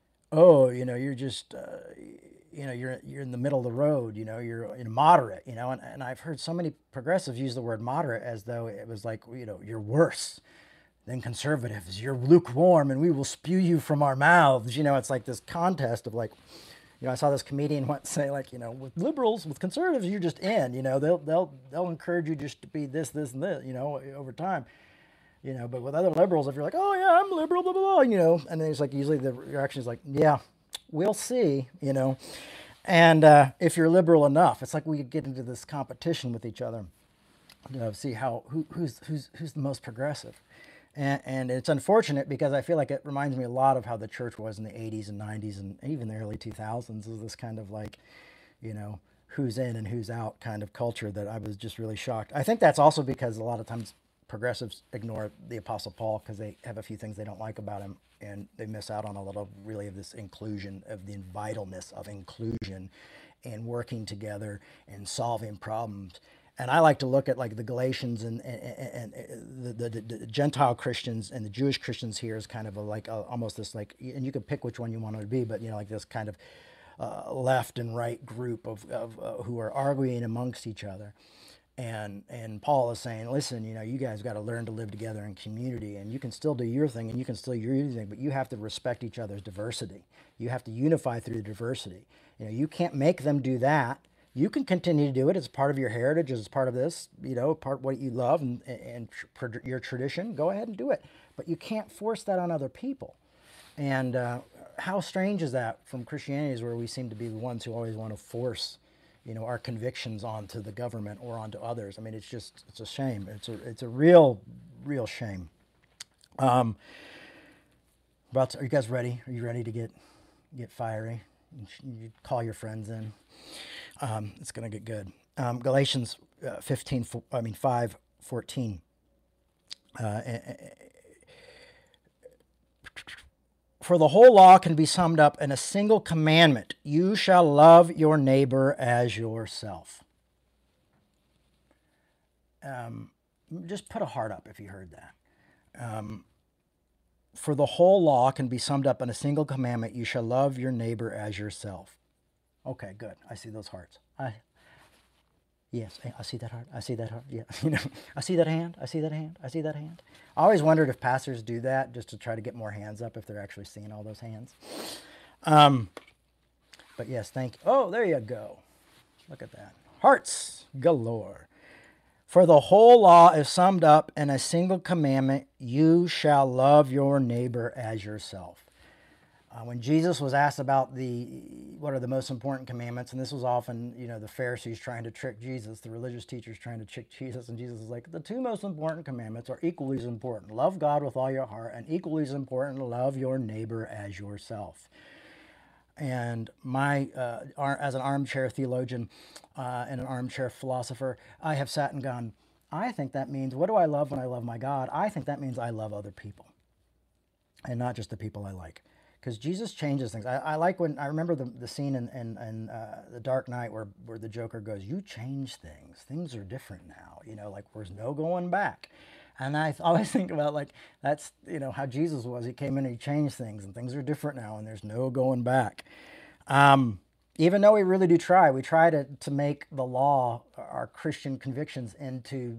oh, you know, you're just, uh, you know, you're you're in the middle of the road, you know, you're in moderate, you know, and, and I've heard so many progressives use the word moderate as though it was like, you know, you're worse than conservatives, you're lukewarm and we will spew you from our mouths. You know, it's like this contest of like, you know, I saw this comedian once say like, you know, with liberals, with conservatives, you're just in, you know, they'll, they'll, they'll encourage you just to be this, this, and this, you know, over time. You know, but with other liberals, if you're like, oh yeah, I'm liberal, blah, blah, blah, you know, and then it's like, usually the reaction is like, yeah, we'll see, you know. And uh, if you're liberal enough, it's like we get into this competition with each other, you know, see how, who, who's, who's, who's the most progressive. And, and it's unfortunate because I feel like it reminds me a lot of how the church was in the eighties and nineties and even the early two thousands, is this kind of like, you know, who's in and who's out kind of culture that I was just really shocked. I think that's also because a lot of times progressives ignore the Apostle Paul because they have a few things they don't like about him, and they miss out on a little really of this inclusion, of the vitalness of inclusion and working together and solving problems. And I like to look at like the Galatians and, and, and the, the, the Gentile Christians and the Jewish Christians here as kind of a, like a, almost this like, and you could pick which one you want to be, but you know, like this kind of uh, left and right group of, of uh, who are arguing amongst each other. And and Paul is saying, listen, you know, you guys got to learn to live together in community, and you can still do your thing and you can still do your thing, but you have to respect each other's diversity. You have to unify through diversity. You know, you can't make them do that. You can continue to do it as part of your heritage, as part of this, you know, part of what you love and, and tr- your tradition. Go ahead and do it. But you can't force that on other people. And uh, how strange is that from Christianity, where we seem to be the ones who always want to force, you know, our convictions onto the government or onto others. I mean, it's just, it's a shame. It's a, it's a real, real shame. Um, about to, are you guys ready? Are you ready to get, get fiery? You, you call your friends in. Um, it's going to get good. Um, Galatians uh, fifteen, I mean five fourteen. Uh, For the whole law can be summed up in a single commandment: you shall love your neighbor as yourself. Um, just put a heart up if you heard that. Um, for the whole law can be summed up in a single commandment: you shall love your neighbor as yourself. Okay, good. I see those hearts. I, Yes, I see that heart. I see that heart. Yeah, you know, I see that hand. I see that hand. I see that hand. I always wondered if pastors do that just to try to get more hands up if they're actually seeing all those hands. Um, but yes, thank you. Oh, there you go. Look at that. Hearts galore. For the whole law is summed up in a single commandment: you shall love your neighbor as yourself. Uh, when Jesus was asked about the what are the most important commandments, and this was often, you know, the Pharisees trying to trick Jesus, the religious teachers trying to trick Jesus, and Jesus is like, the two most important commandments are equally as important. Love God with all your heart, and equally as important, love your neighbor as yourself. And my, uh, as an armchair theologian uh, and an armchair philosopher, I have sat and gone, I think that means, what do I love when I love my God? I think that means I love other people, and not just the people I like. Because Jesus changes things. I, I like when, I remember the, the scene in, in, in uh, The Dark Knight where, where the Joker goes, you change things. Things are different now. You know, like there's no going back. And I always think about like, that's, you know, how Jesus was. He came in and he changed things, and things are different now, and there's no going back. Um, even though we really do try, we try to, to make the law, our Christian convictions, into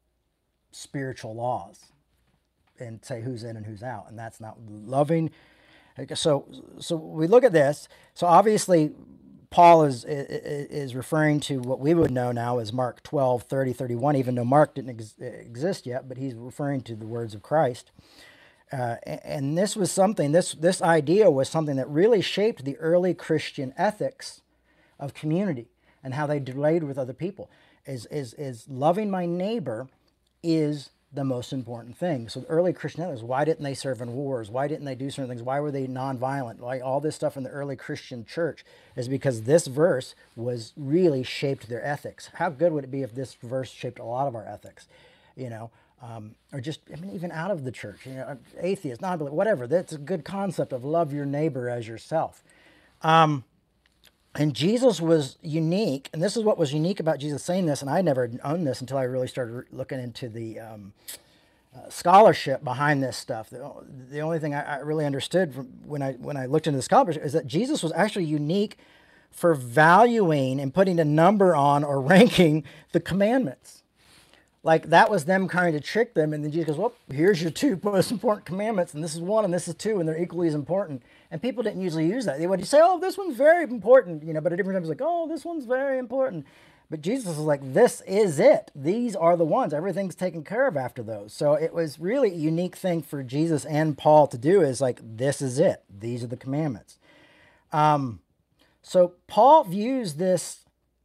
spiritual laws and say who's in and who's out. And that's not loving. So, so we look at this. So obviously, Paul is is referring to what we would know now as Mark twelve, thirty, thirty-one, even though Mark didn't ex- exist yet, but he's referring to the words of Christ. Uh, and this was something, this this idea was something that really shaped the early Christian ethics of community and how they related with other people. Is is is loving my neighbor is the most important thing. So the early Christian ethics, why didn't they serve in wars? Why didn't they do certain things? Why were they nonviolent? Like all this stuff in the early Christian church is because this verse was really shaped their ethics. How good would it be if this verse shaped a lot of our ethics? You know, um, or just, I mean, even out of the church, you know, atheists, non-believers, whatever. That's a good concept of love your neighbor as yourself. Um, And Jesus was unique, and this is what was unique about Jesus saying this, and I never owned this until I really started looking into the um, uh, scholarship behind this stuff. The, the only thing I, I really understood from when I when I looked into the scholarship is that Jesus was actually unique for valuing and putting a number on or ranking the commandments. Like that was them trying to trick them, and then Jesus goes, well, here's your two most important commandments, and this is one and this is two, and they're equally as important. And people didn't usually use that. They would say, oh, this one's very important, you know, but at different times like, oh, this one's very important. But Jesus was like, this is it. These are the ones. Everything's taken care of after those. So it was really a unique thing for Jesus and Paul to do is like, this is it. These are the commandments. Um, so Paul views this,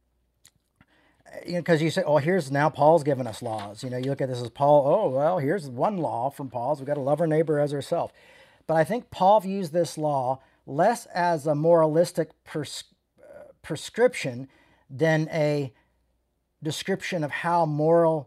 you know, because you say, oh, here's now Paul's given us laws. You know, you look at this as Paul, oh, well, here's one law from Paul's. We've got to love our neighbor as ourselves. But I think Paul views this law less as a moralistic pres- uh, prescription than a description of how moral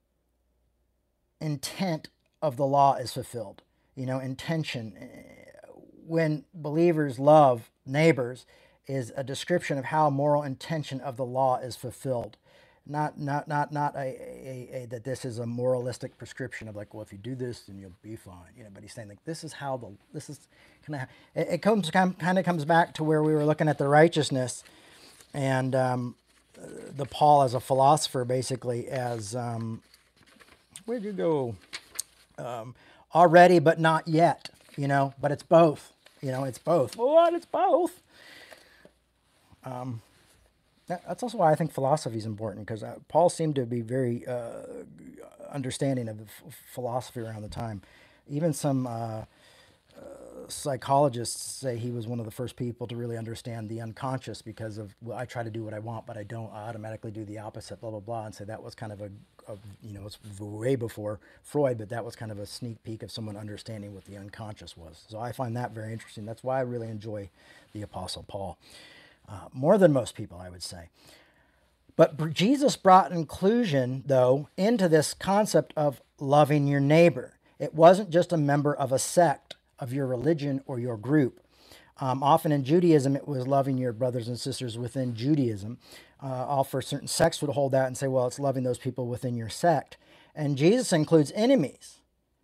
intent of the law is fulfilled. You know, intention. When believers love neighbors is a description of how moral intention of the law is fulfilled. Not, not, not, not a, a, a, that this is a moralistic prescription of like, well, if you do this, then you'll be fine. You know, but he's saying like, this is how the, this is kind of, it, it comes kind of comes back to where we were looking at the righteousness, and um, the Paul as a philosopher, basically as, um, where'd you go? Um, already, but not yet. You know, but it's both. You know, it's both. What? It's both. Um. That's also why I think philosophy is important, because uh, Paul seemed to be very uh, understanding of f- philosophy around the time. Even some uh, uh, psychologists say he was one of the first people to really understand the unconscious, because of, well, I try to do what I want, but I don't. I automatically do the opposite, blah, blah, blah, and say that was kind of a, a, you know, it's way before Freud, but that was kind of a sneak peek of someone understanding what the unconscious was. So I find that very interesting. That's why I really enjoy the Apostle Paul. Uh, more than most people, I would say. But Jesus brought inclusion, though, into this concept of loving your neighbor. It wasn't just a member of a sect of your religion or your group. Um, often in Judaism, it was loving your brothers and sisters within Judaism. Uh, all for certain sects would hold that and say, well, it's loving those people within your sect. And Jesus includes enemies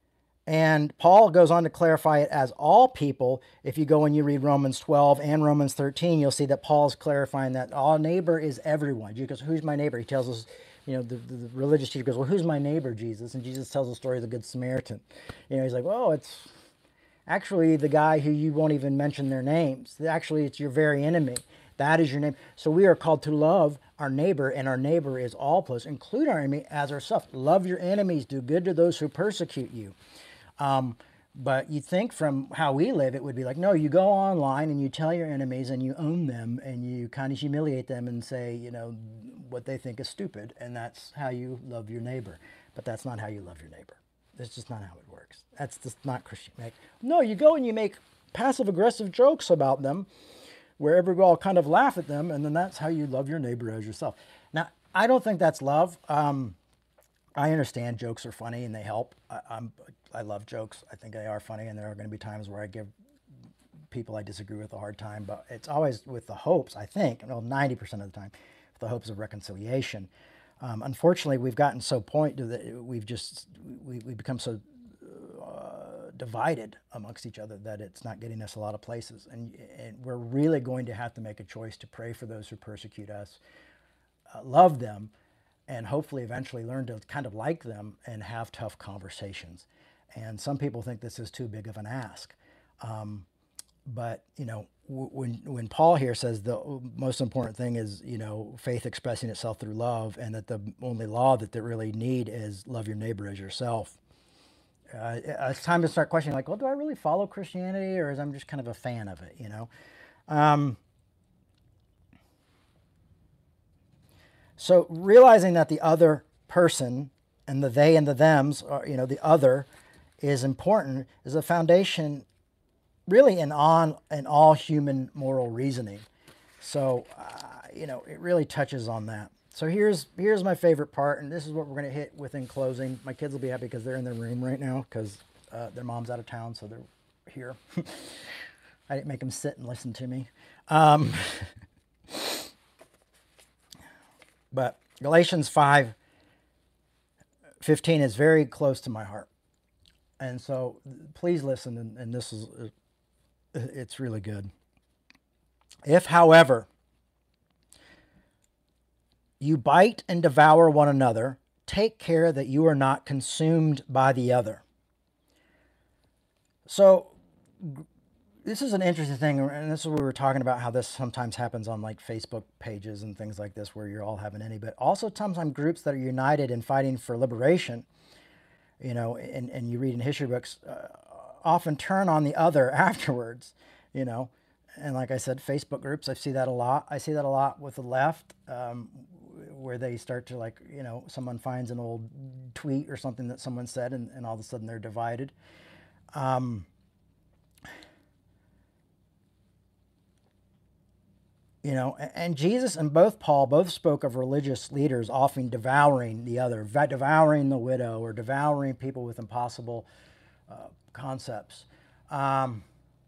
And Paul goes on to clarify it as all people. If you go and you read Romans twelve and Romans thirteen, you'll see that Paul's clarifying that all neighbor is everyone. He goes, who's my neighbor? He tells us, you know, the, the, the religious teacher goes, well, who's my neighbor, Jesus? And Jesus tells the story of the Good Samaritan. You know, he's like, well, it's actually the guy who you won't even mention their names. Actually, it's your very enemy. That is your name. So we are called to love our neighbor, and our neighbor is all plus, include our enemy as ourselves. Love your enemies, do good to those who persecute you. Um, but you think from how we live, it would be like, no, you go online and you tell your enemies and you own them and you kind of humiliate them and say, you know, what they think is stupid. And that's how you love your neighbor. But that's not how you love your neighbor. That's just not how it works. That's just not Christian. Like, no, you go and you make passive aggressive jokes about them where everybody all kind of laugh at them. And then that's how you love your neighbor as yourself. Now, I don't think that's love. Um, I understand jokes are funny and they help. I, I'm, I love jokes. I think they are funny, and there are going to be times where I give people I disagree with a hard time, but it's always with the hopes, I think, well, ninety percent of the time, with the hopes of reconciliation. Um, unfortunately, we've gotten so point to that we've just, we, we become so uh, divided amongst each other that it's not getting us a lot of places. And, and we're really going to have to make a choice to pray for those who persecute us, uh, love them, and hopefully eventually learn to kind of like them and have tough conversations. And some people think this is too big of an ask. Um, but, you know, w- when when Paul here says the most important thing is, you know, faith expressing itself through love, and that the only law that they really need is love your neighbor as yourself. Uh, it's time to start questioning, like, well, do I really follow Christianity, or is I'm just kind of a fan of it, you know? Um, So realizing that the other person and the they and the thems, are, you know, the other is important is a foundation really in on in all human moral reasoning. So, uh, you know, it really touches on that. So here's here's my favorite part, and this is what we're going to hit within closing. My kids will be happy because they're in their room right now because uh, their mom's out of town, so they're here. I didn't make them sit and listen to me. Um, But Galatians five fifteen is very close to my heart. And so please listen, and, and this is, it's really good. If, however, you bite and devour one another, take care that you are not consumed by the other. So this is an interesting thing, and this is what we were talking about, how this sometimes happens on like Facebook pages and things like this where you're all having any, but also sometimes groups that are united in fighting for liberation, you know, and, and you read in history books, uh, often turn on the other afterwards, you know. And like I said, Facebook groups, I see that a lot. I see that a lot with the left, um, where they start to, like, you know, someone finds an old tweet or something that someone said, and, and all of a sudden they're divided. Um, You know, and Jesus and both Paul both spoke of religious leaders often devouring the other, devouring the widow, or devouring people with impossible uh, concepts. Um,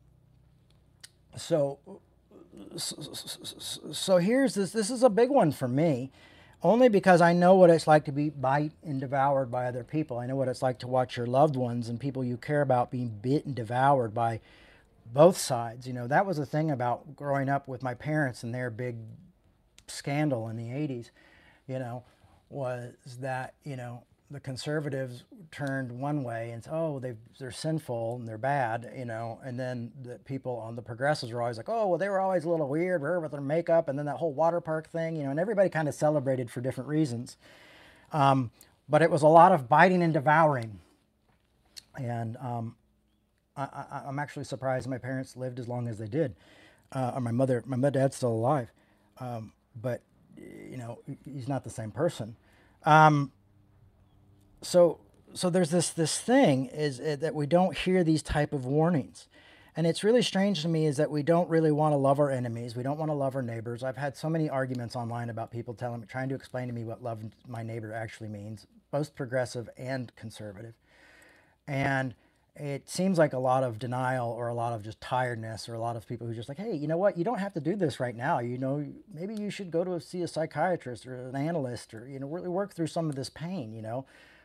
so, so, so here's this. This is a big one for me, only because I know what it's like to be bite and devoured by other people. I know what it's like to watch your loved ones and people you care about being bit and devoured by both sides. You know, that was the thing about growing up with my parents and their big scandal in the eighties, you know, was that, you know, the conservatives turned one way and said, oh, they they're sinful and they're bad, you know, and then the people on the progressives were always like, oh, well, they were always a little weird with their makeup, and then that whole water park thing, you know, and everybody kind of celebrated for different reasons. Um, but it was a lot of biting and devouring. And um, I, I, I'm actually surprised my parents lived as long as they did. Uh, or my mother, my mother, dad's still alive. Um, but, you know, he's not the same person. Um, so, so there's this, this thing is uh, that we don't hear these type of warnings. And it's really strange to me is that we don't really want to love our enemies. We don't want to love our neighbors. I've had so many arguments online about people telling me, trying to explain to me what love my neighbor actually means, both progressive and conservative. And it seems like a lot of denial, or a lot of just tiredness, or a lot of people who are just like, hey, you know what? You don't have to do this right now. You know, maybe you should go to see a psychiatrist or an analyst, or, you know, really work through some of this pain, you know.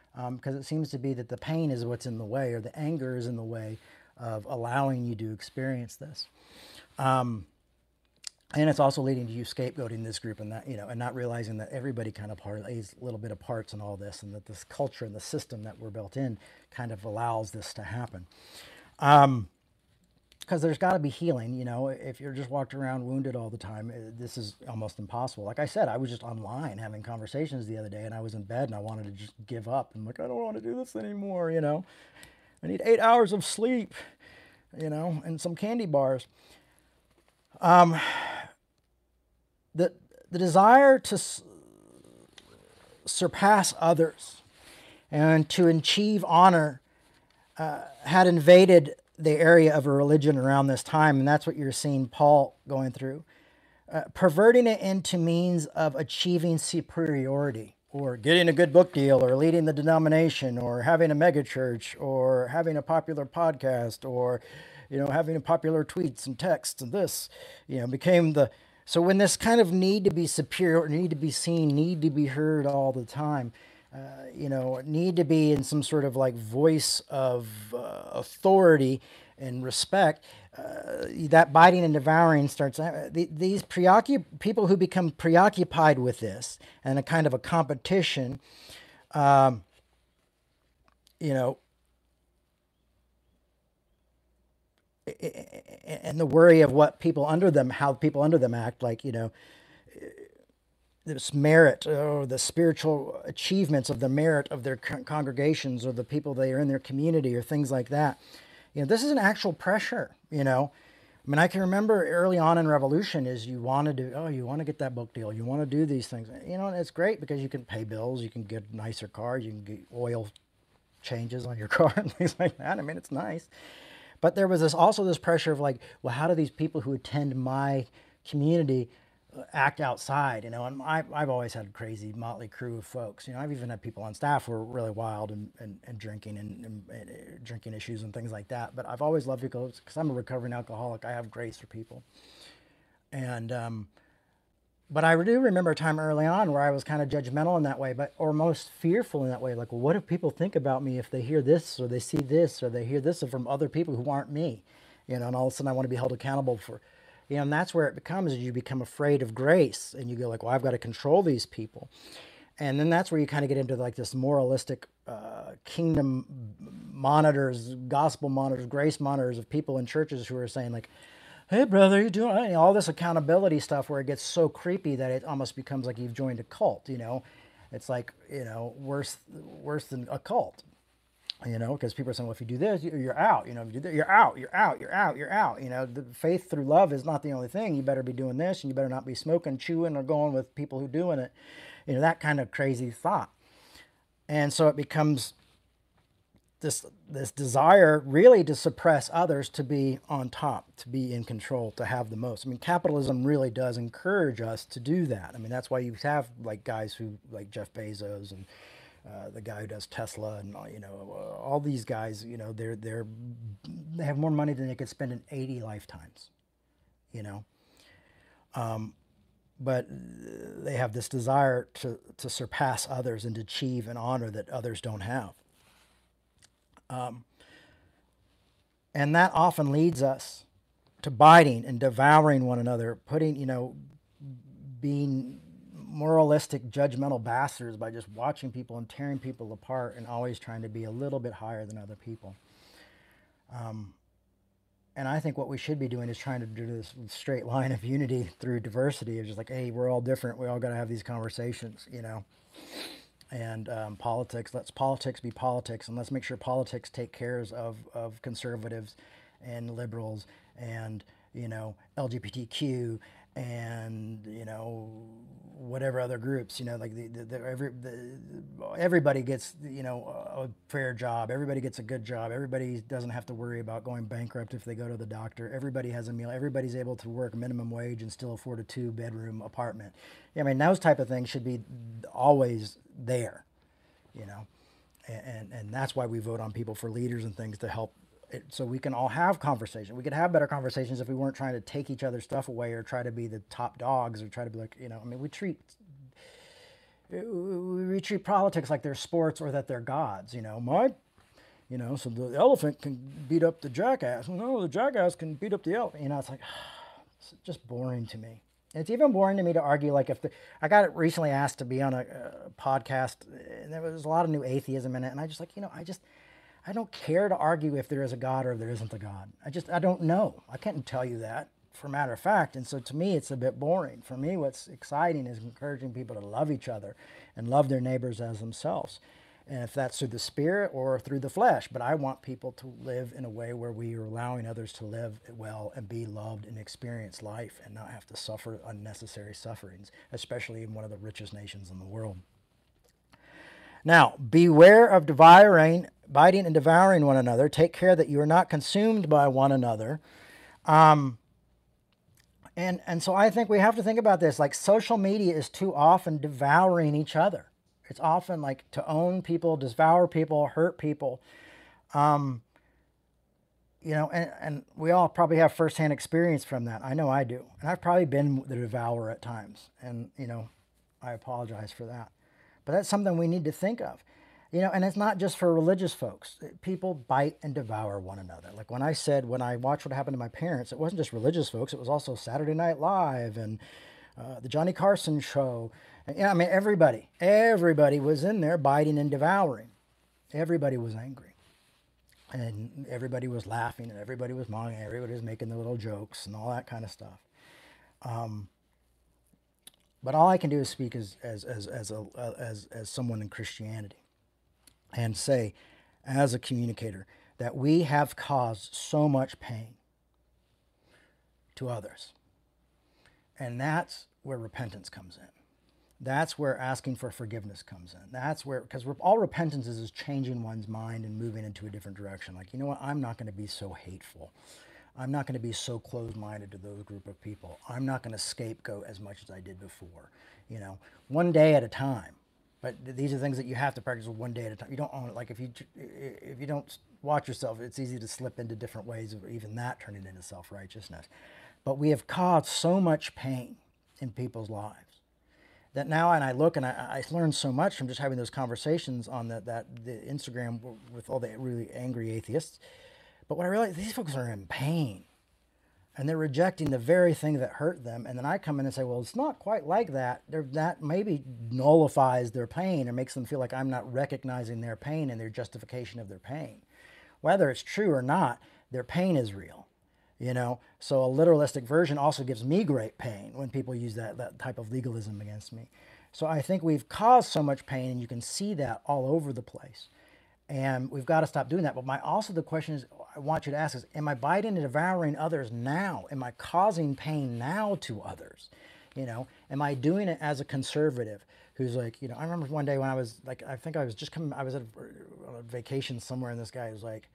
because it seems to be that the pain is what's in the way, or the anger is in the way of allowing you to experience this. Um, and it's also leading to you scapegoating this group and that, you know, and not realizing that everybody kind of plays a little bit of parts in all this, and that this culture and the system that we're built in kind of allows this to happen. Um, because there's got to be healing, you know. If you're just walked around wounded all the time, this is almost impossible. Like I said, I was just online having conversations the other day, and I was in bed and I wanted to just give up. I'm like, I don't want to do this anymore, you know. I need eight hours of sleep, you know, and some candy bars. Um, the the desire to s- surpass others and to achieve honor uh, had invaded the area of a religion around this time, and that's what you're seeing Paul going through, uh, perverting it into means of achieving superiority, or getting a good book deal, or leading the denomination, or having a megachurch, or having a popular podcast, or, you know, having a popular tweets and texts, and this, you know, became the. So when this kind of need to be superior, need to be seen, need to be heard all the time, uh, you know, need to be in some sort of like voice of uh, authority and respect, uh, that biting and devouring starts. Uh, these preoccup- people who become preoccupied with this and a kind of a competition, um, you know, and the worry of what people under them, how people under them act, like, you know, this merit or the spiritual achievements of the merit of their con- congregations, or the people that are in their community, or things like that. You know, this is an actual pressure, you know. I mean, I can remember early on in Revolution is you wanted to, oh, you want to get that book deal. You want to do these things. You know, and it's great because you can pay bills, you can get a nicer car, you can get oil changes on your car and things like that. I mean, it's nice. But there was this also this pressure of like, well, how do these people who attend my community act outside, you know? And I, I've always had a crazy motley crew of folks. You know, I've even had people on staff who are really wild and, and, and drinking and, and, and uh, drinking issues and things like that. But I've always loved people because I'm a recovering alcoholic. I have grace for people. And, um, but I do remember a time early on where I was kind of judgmental in that way, but or most fearful in that way. Like, well, what if people think about me if they hear this, or they see this, or they hear this from other people who aren't me? You know, and all of a sudden I want to be held accountable for, you know, and that's where it becomes, is you become afraid of grace, and you go like, well, I've got to control these people. And then that's where you kind of get into like this moralistic uh, kingdom monitors, gospel monitors, grace monitors of people in churches who are saying like, hey, brother, you doing, you know, all this accountability stuff, where it gets so creepy that it almost becomes like you've joined a cult, you know. It's like, you know, worse worse than a cult, you know, because people are saying, well, if you do this, you're out, you know, if you do that, you're out, you're out, you're out, you're out. You know, the faith through love is not the only thing. You better be doing this, and you better not be smoking, chewing, or going with people who doing it, you know, that kind of crazy thought. And so it becomes this this desire really to suppress others, to be on top, to be in control, to have the most. I mean, capitalism really does encourage us to do that. I mean, that's why you have like guys who like Jeff Bezos, and uh, the guy who does Tesla, and uh, you know, uh, all these guys. You know, they're they're they have more money than they could spend in eighty lifetimes. You know, but they have this desire to to surpass others and to achieve an honor that others don't have. And that often leads us to biting and devouring one another, putting, you know, being moralistic, judgmental bastards by just watching people and tearing people apart, and always trying to be a little bit higher than other people. Um, and I think what we should be doing is trying to do this straight line of unity through diversity. Of just like, hey, we're all different. We all got to have these conversations, you know. And um, politics, let's politics be politics, and let's make sure politics take cares of, of conservatives and liberals and, you know, L G B T Q and, you know, whatever other groups, you know, like the, the, the, every, the, everybody gets, you know, a fair job. Everybody gets a good job. Everybody doesn't have to worry about going bankrupt if they go to the doctor. Everybody has a meal. Everybody's able to work minimum wage and still afford a two bedroom apartment. I mean, those type of things should be always there, you know, and, and, and that's why we vote on people for leaders and things, to help it, so we can all have conversations. We could have better conversations if we weren't trying to take each other's stuff away, or try to be the top dogs, or try to be like, you know, I mean, we treat, we treat politics like they're sports or that they're gods. You know, my, you know, so the elephant can beat up the jackass. Well, no, the jackass can beat up the elephant. You know, it's like, it's just boring to me. It's even boring to me to argue, like, if the, I got recently asked to be on a, a podcast, and there was a lot of new atheism in it, and I just like, you know, I just, I don't care to argue if there is a God or if there isn't a God. I just, I don't know. I can't tell you that, for a matter of fact. And so to me, it's a bit boring. For me, what's exciting is encouraging people to love each other and love their neighbors as themselves. And if that's through the spirit or through the flesh. But I want people to live in a way where we are allowing others to live well and be loved and experience life and not have to suffer unnecessary sufferings, especially in one of the richest nations in the world. Now, beware of devouring, biting and devouring one another. Take care that you are not consumed by one another. Um, and, and so I think we have to think about this. Like, social media is too often devouring each other. It's often like to own people, devour people, hurt people. Um, you know, and, and we all probably have firsthand experience from that. I know I do. And I've probably been the devourer at times. And, you know, I apologize for that. But that's something we need to think of. You know, and it's not just for religious folks. People bite and devour one another. Like when I said, when I watched what happened to my parents, it wasn't just religious folks. It was also Saturday Night Live and uh, the Johnny Carson show. Yeah, I mean, everybody, everybody was in there biting and devouring. Everybody was angry. And everybody was laughing, and everybody was mocking, everybody was making the little jokes and all that kind of stuff. Um, but all I can do is speak as, as, as, as, a, as, as someone in Christianity and say, as a communicator, that we have caused so much pain to others. And that's where repentance comes in. That's where asking for forgiveness comes in. That's where, because all repentance is is changing one's mind and moving into a different direction. Like, you know what, I'm not going to be so hateful. I'm not going to be so closed-minded to those group of people. I'm not going to scapegoat as much as I did before. You know, one day at a time. But these are things that you have to practice one day at a time. You don't own it. Like if you if you don't watch yourself, it's easy to slip into different ways of even that turning into self-righteousness. But we have caused so much pain in people's lives that now, and I look and I, I learn so much from just having those conversations on the, that the Instagram with all the really angry atheists. But what I realize, these folks are in pain, and they're rejecting the very thing that hurt them. And then I come in and say, well, it's not quite like that. They're, that maybe nullifies their pain or makes them feel like I'm not recognizing their pain and their justification of their pain. Whether it's true or not, their pain is real. You know, so a literalistic version also gives me great pain when people use that, that type of legalism against me. So I think we've caused so much pain, and you can see that all over the place. And we've got to stop doing that. But my also the question is, I want you to ask is, am I biting and devouring others now? Am I causing pain now to others? You know, am I doing it as a conservative who's like, you know, I remember one day when I was like, I think I was just coming, I was at a, on a vacation somewhere, and this guy was like,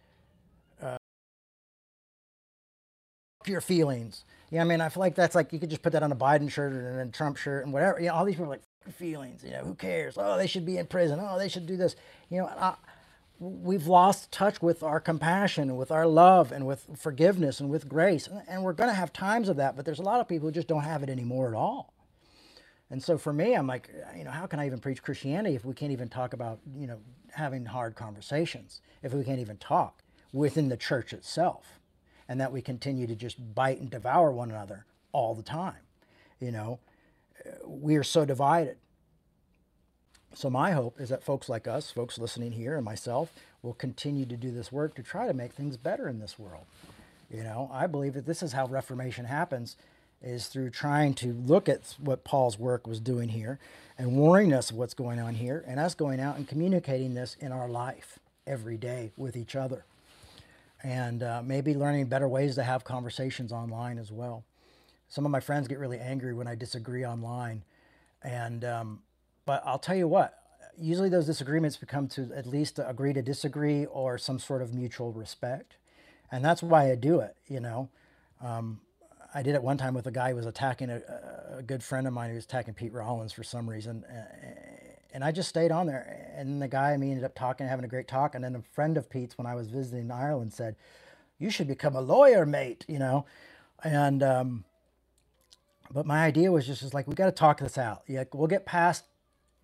your feelings. You know what I mean? I feel like that's like, you could just put that on a Biden shirt and a Trump shirt and whatever. You know, all these people are like, feelings, you know, who cares? Oh, they should be in prison. Oh, they should do this. You know, I, we've lost touch with our compassion and with our love and with forgiveness and with grace. And we're going to have times of that, but there's a lot of people who just don't have it anymore at all. And so for me, I'm like, you know, how can I even preach Christianity if we can't even talk about, you know, having hard conversations, if we can't even talk within the church itself? And that we continue to just bite and devour one another all the time. You know, we are so divided. So my hope is that folks like us, folks listening here, and myself, will continue to do this work to try to make things better in this world. You know, I believe that this is how Reformation happens, is through trying to look at what Paul's work was doing here and warning us of what's going on here, and us going out and communicating this in our life every day with each other. And uh, maybe learning better ways to have conversations online as well. Some of my friends get really angry when I disagree online. And, um, but I'll tell you what, usually those disagreements become to at least agree to disagree or some sort of mutual respect. And that's why I do it, you know. Um, I did it one time with a guy who was attacking a, a good friend of mine who was attacking Pete Rollins for some reason. And I just stayed on there. And the guy and me ended up talking, having a great talk. And then a friend of Pete's, when I was visiting Ireland, said, you should become a lawyer, mate, you know. And, um, but my idea was just, just like, we got to talk this out. Yeah, we'll get past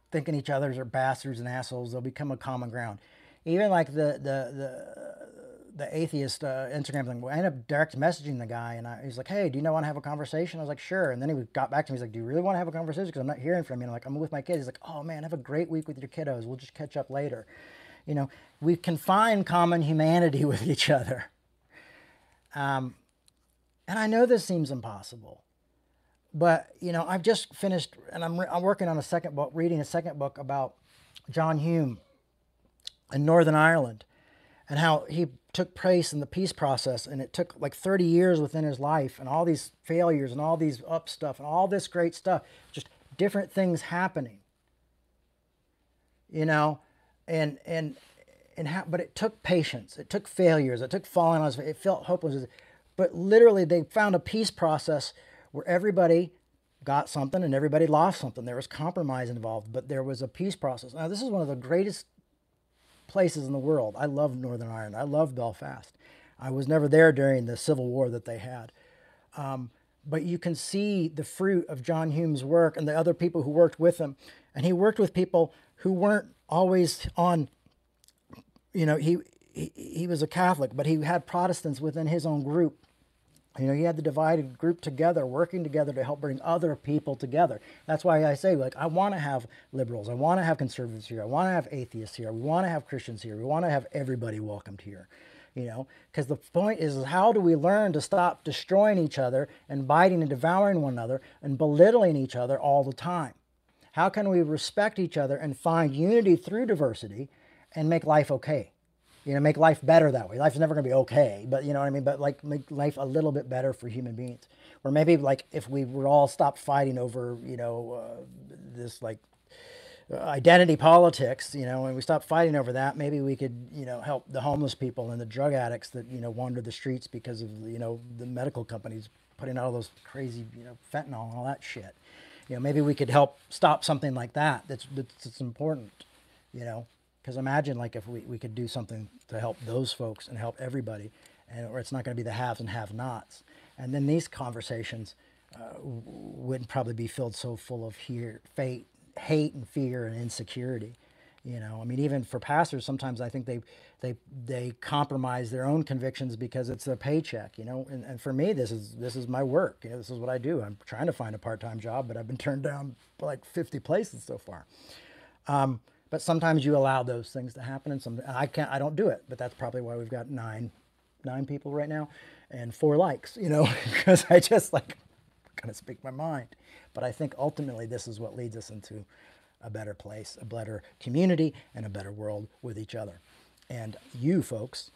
thinking each other's are bastards and assholes, they'll become a common ground. Even like the the the the atheist uh, Instagram thing, I ended up direct messaging the guy, and I, he's like, "Hey, do you not want to have a conversation?" I was like, "Sure." And then he got back to me. He's like, "Do you really want to have a conversation? Because I'm not hearing from you." And I'm like, "I'm with my kids." He's like, "Oh man, have a great week with your kiddos. We'll just catch up later." You know, we can find common humanity with each other. Um, and I know this seems impossible, but you know, I've just finished, and I'm re- I'm working on a second book, reading a second book about John Hume in Northern Ireland, and how he took place in the peace process, and it took like thirty years within his life, and all these failures and all these up stuff and all this great stuff, just different things happening, you know, and and and how, but it took patience, it took failures, it took falling on his, it felt hopeless, but literally they found a peace process where everybody got something and everybody lost something. There was compromise involved, but there was a peace process. Now this is one of the greatest places in the world. I love Northern Ireland. I love Belfast. I was never there during the Civil War that they had. Um, but you can see the fruit of John Hume's work and the other people who worked with him. And he worked with people who weren't always on, you know, he, he, he was a Catholic, but he had Protestants within his own group. You know, he had the divided group together, working together to help bring other people together. That's why I say, like, I want to have liberals. I want to have conservatives here. I want to have atheists here. We want to have Christians here. We want to have everybody welcomed here, you know, because the point is, is how do we learn to stop destroying each other and biting and devouring one another and belittling each other all the time? How can we respect each other and find unity through diversity and make life okay? You know, make life better that way. Life's never going to be okay, but you know what I mean? But like make life a little bit better for human beings. Or maybe like if we were all stopped fighting over, you know, uh, this like uh, identity politics, you know, and we stopped fighting over that, maybe we could, you know, help the homeless people and the drug addicts that, you know, wander the streets because of, you know, the medical companies putting out all those crazy, you know, fentanyl and all that shit. You know, maybe we could help stop something like that. That's, that's, that's important, you know. Because imagine like if we, we could do something to help those folks and help everybody, and or it's not going to be the haves and have-nots. And then these conversations uh, wouldn't probably be filled so full of here, fate, hate and fear and insecurity. You know, I mean, even for pastors, sometimes I think they they they compromise their own convictions because it's a paycheck. You know, and, and for me, this is this is my work. You know, this is what I do. I'm trying to find a part-time job, but I've been turned down like fifty places so far. Um, But sometimes you allow those things to happen, and some I can't. I don't do it, but that's probably why we've got nine, nine people right now, and four likes. You know, because I just like kind of speak my mind. But I think ultimately this is what leads us into a better place, a better community, and a better world with each other. And you folks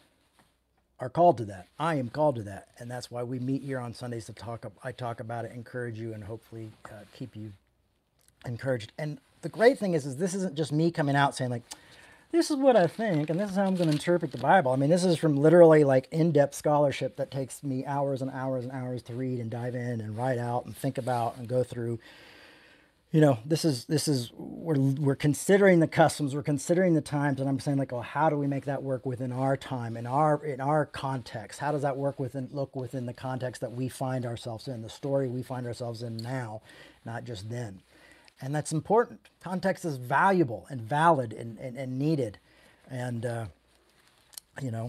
are called to that. I am called to that, and that's why we meet here on Sundays to talk. I talk about it, encourage you, and hopefully uh, keep you encouraged. And the great thing is, is this isn't just me coming out saying like, this is what I think, and this is how I'm going to interpret the Bible. I mean, this is from literally like in-depth scholarship that takes me hours and hours and hours to read and dive in and write out and think about and go through. You know, this is, this is, we're, we're considering the customs, we're considering the times, and I'm saying like, well, how do we make that work within our time, in our, in our context? How does that work within, look within the context that we find ourselves in, the story we find ourselves in now, not just then. And that's important. Context is valuable and valid and, and, and needed. And, uh, you know,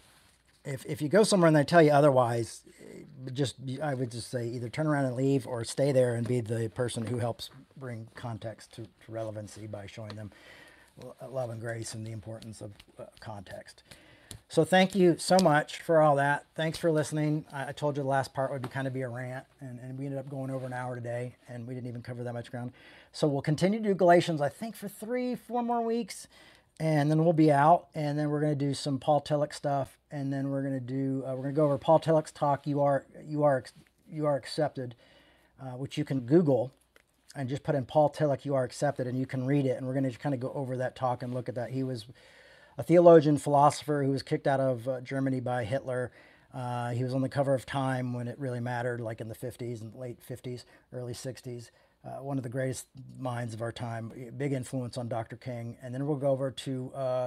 if, if you go somewhere and they tell you otherwise, just, I would just say either turn around and leave or stay there and be the person who helps bring context to, to relevancy by showing them love and grace and the importance of uh, context. So thank you so much for all that. Thanks for listening. I, I told you the last part would be kind of be a rant, and, and we ended up going over an hour today, and we didn't even cover that much ground. So we'll continue to do Galatians, I think, for three, four more weeks, and then we'll be out, and then we're going to do some Paul Tillich stuff, and then we're going to do, uh, we're going to go over Paul Tillich's talk, You Are, you are, you are Accepted, uh, which you can Google and just put in Paul Tillich, You Are Accepted, and you can read it, and we're going to kind of go over that talk and look at that. He was a theologian, philosopher who was kicked out of uh, Germany by Hitler. Uh, he was on the cover of Time when it really mattered, like in the fifties and late fifties, early sixties. Uh, one of the greatest minds of our time, big influence on Doctor King. And then we'll go over to, uh,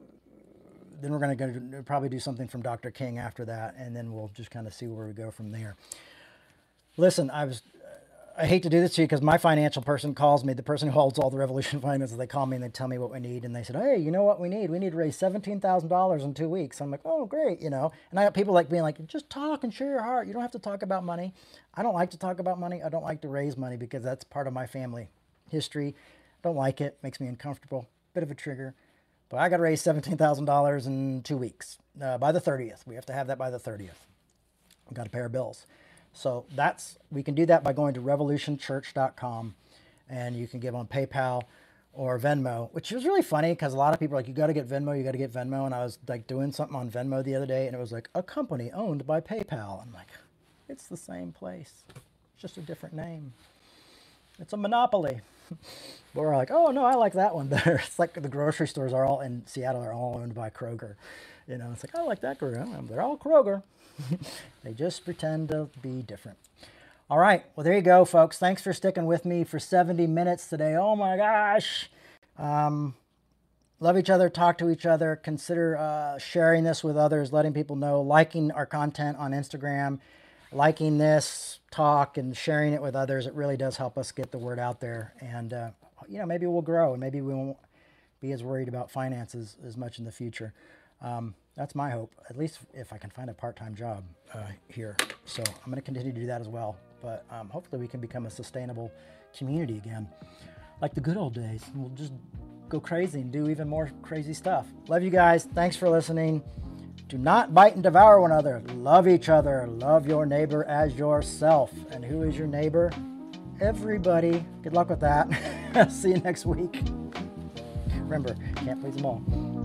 then we're going to probably do something from Doctor King after that, and then we'll just kind of see where we go from there. Listen, I was, I hate to do this to you because my financial person calls me, the person who holds all the Revolution finances, they call me and they tell me what we need. And they said, hey, you know what we need? We need to raise seventeen thousand dollars in two weeks. I'm like, oh, great. You know, and I have people like being like, just talk and share your heart. You don't have to talk about money. I don't like to talk about money. I don't like to raise money because that's part of my family history. I don't like it. Makes me uncomfortable. Bit of a trigger. But I got to raise seventeen thousand dollars in two weeks uh, by the thirtieth. We have to have that by the thirtieth. We've got to pay our bills. So that's, we can do that by going to revolution church dot com, and you can give on PayPal or Venmo, which is really funny because a lot of people are like, you got to get Venmo, you got to get Venmo. And I was like doing something on Venmo the other day and it was like a company owned by PayPal. I'm like, it's the same place. It's just a different name. It's a monopoly. But we're like, oh no, I like that one better. It's like the grocery stores are all in Seattle are all owned by Kroger. You know, it's like, I like that Kroger. They're all Kroger. They just pretend to be different. All right. Well, there you go, folks. Thanks for sticking with me for seventy minutes today. Oh my gosh. Um, love each other. Talk to each other. Consider uh, sharing this with others, letting people know, liking our content on Instagram, liking this talk and sharing it with others. It really does help us get the word out there. And, uh, you know, maybe we'll grow and maybe we won't be as worried about finances as much in the future. Um, that's my hope, at least if I can find a part-time job uh, here. So I'm going to continue to do that as well. But um, hopefully we can become a sustainable community again, like the good old days. And we'll just go crazy and do even more crazy stuff. Love you guys. Thanks for listening. Do not bite and devour one another. Love each other. Love your neighbor as yourself. And who is your neighbor? Everybody. Good luck with that. See you next week. Remember, can't please them all.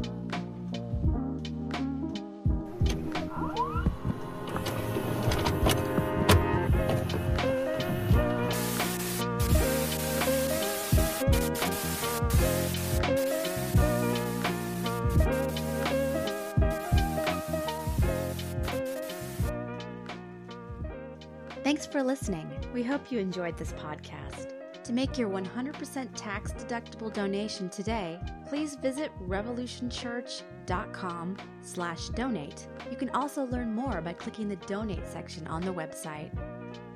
Thanks for listening. We hope you enjoyed this podcast. To make your one hundred percent tax-deductible donation today, please visit revolution church dot com slash donate. You can also learn more by clicking the donate section on the website.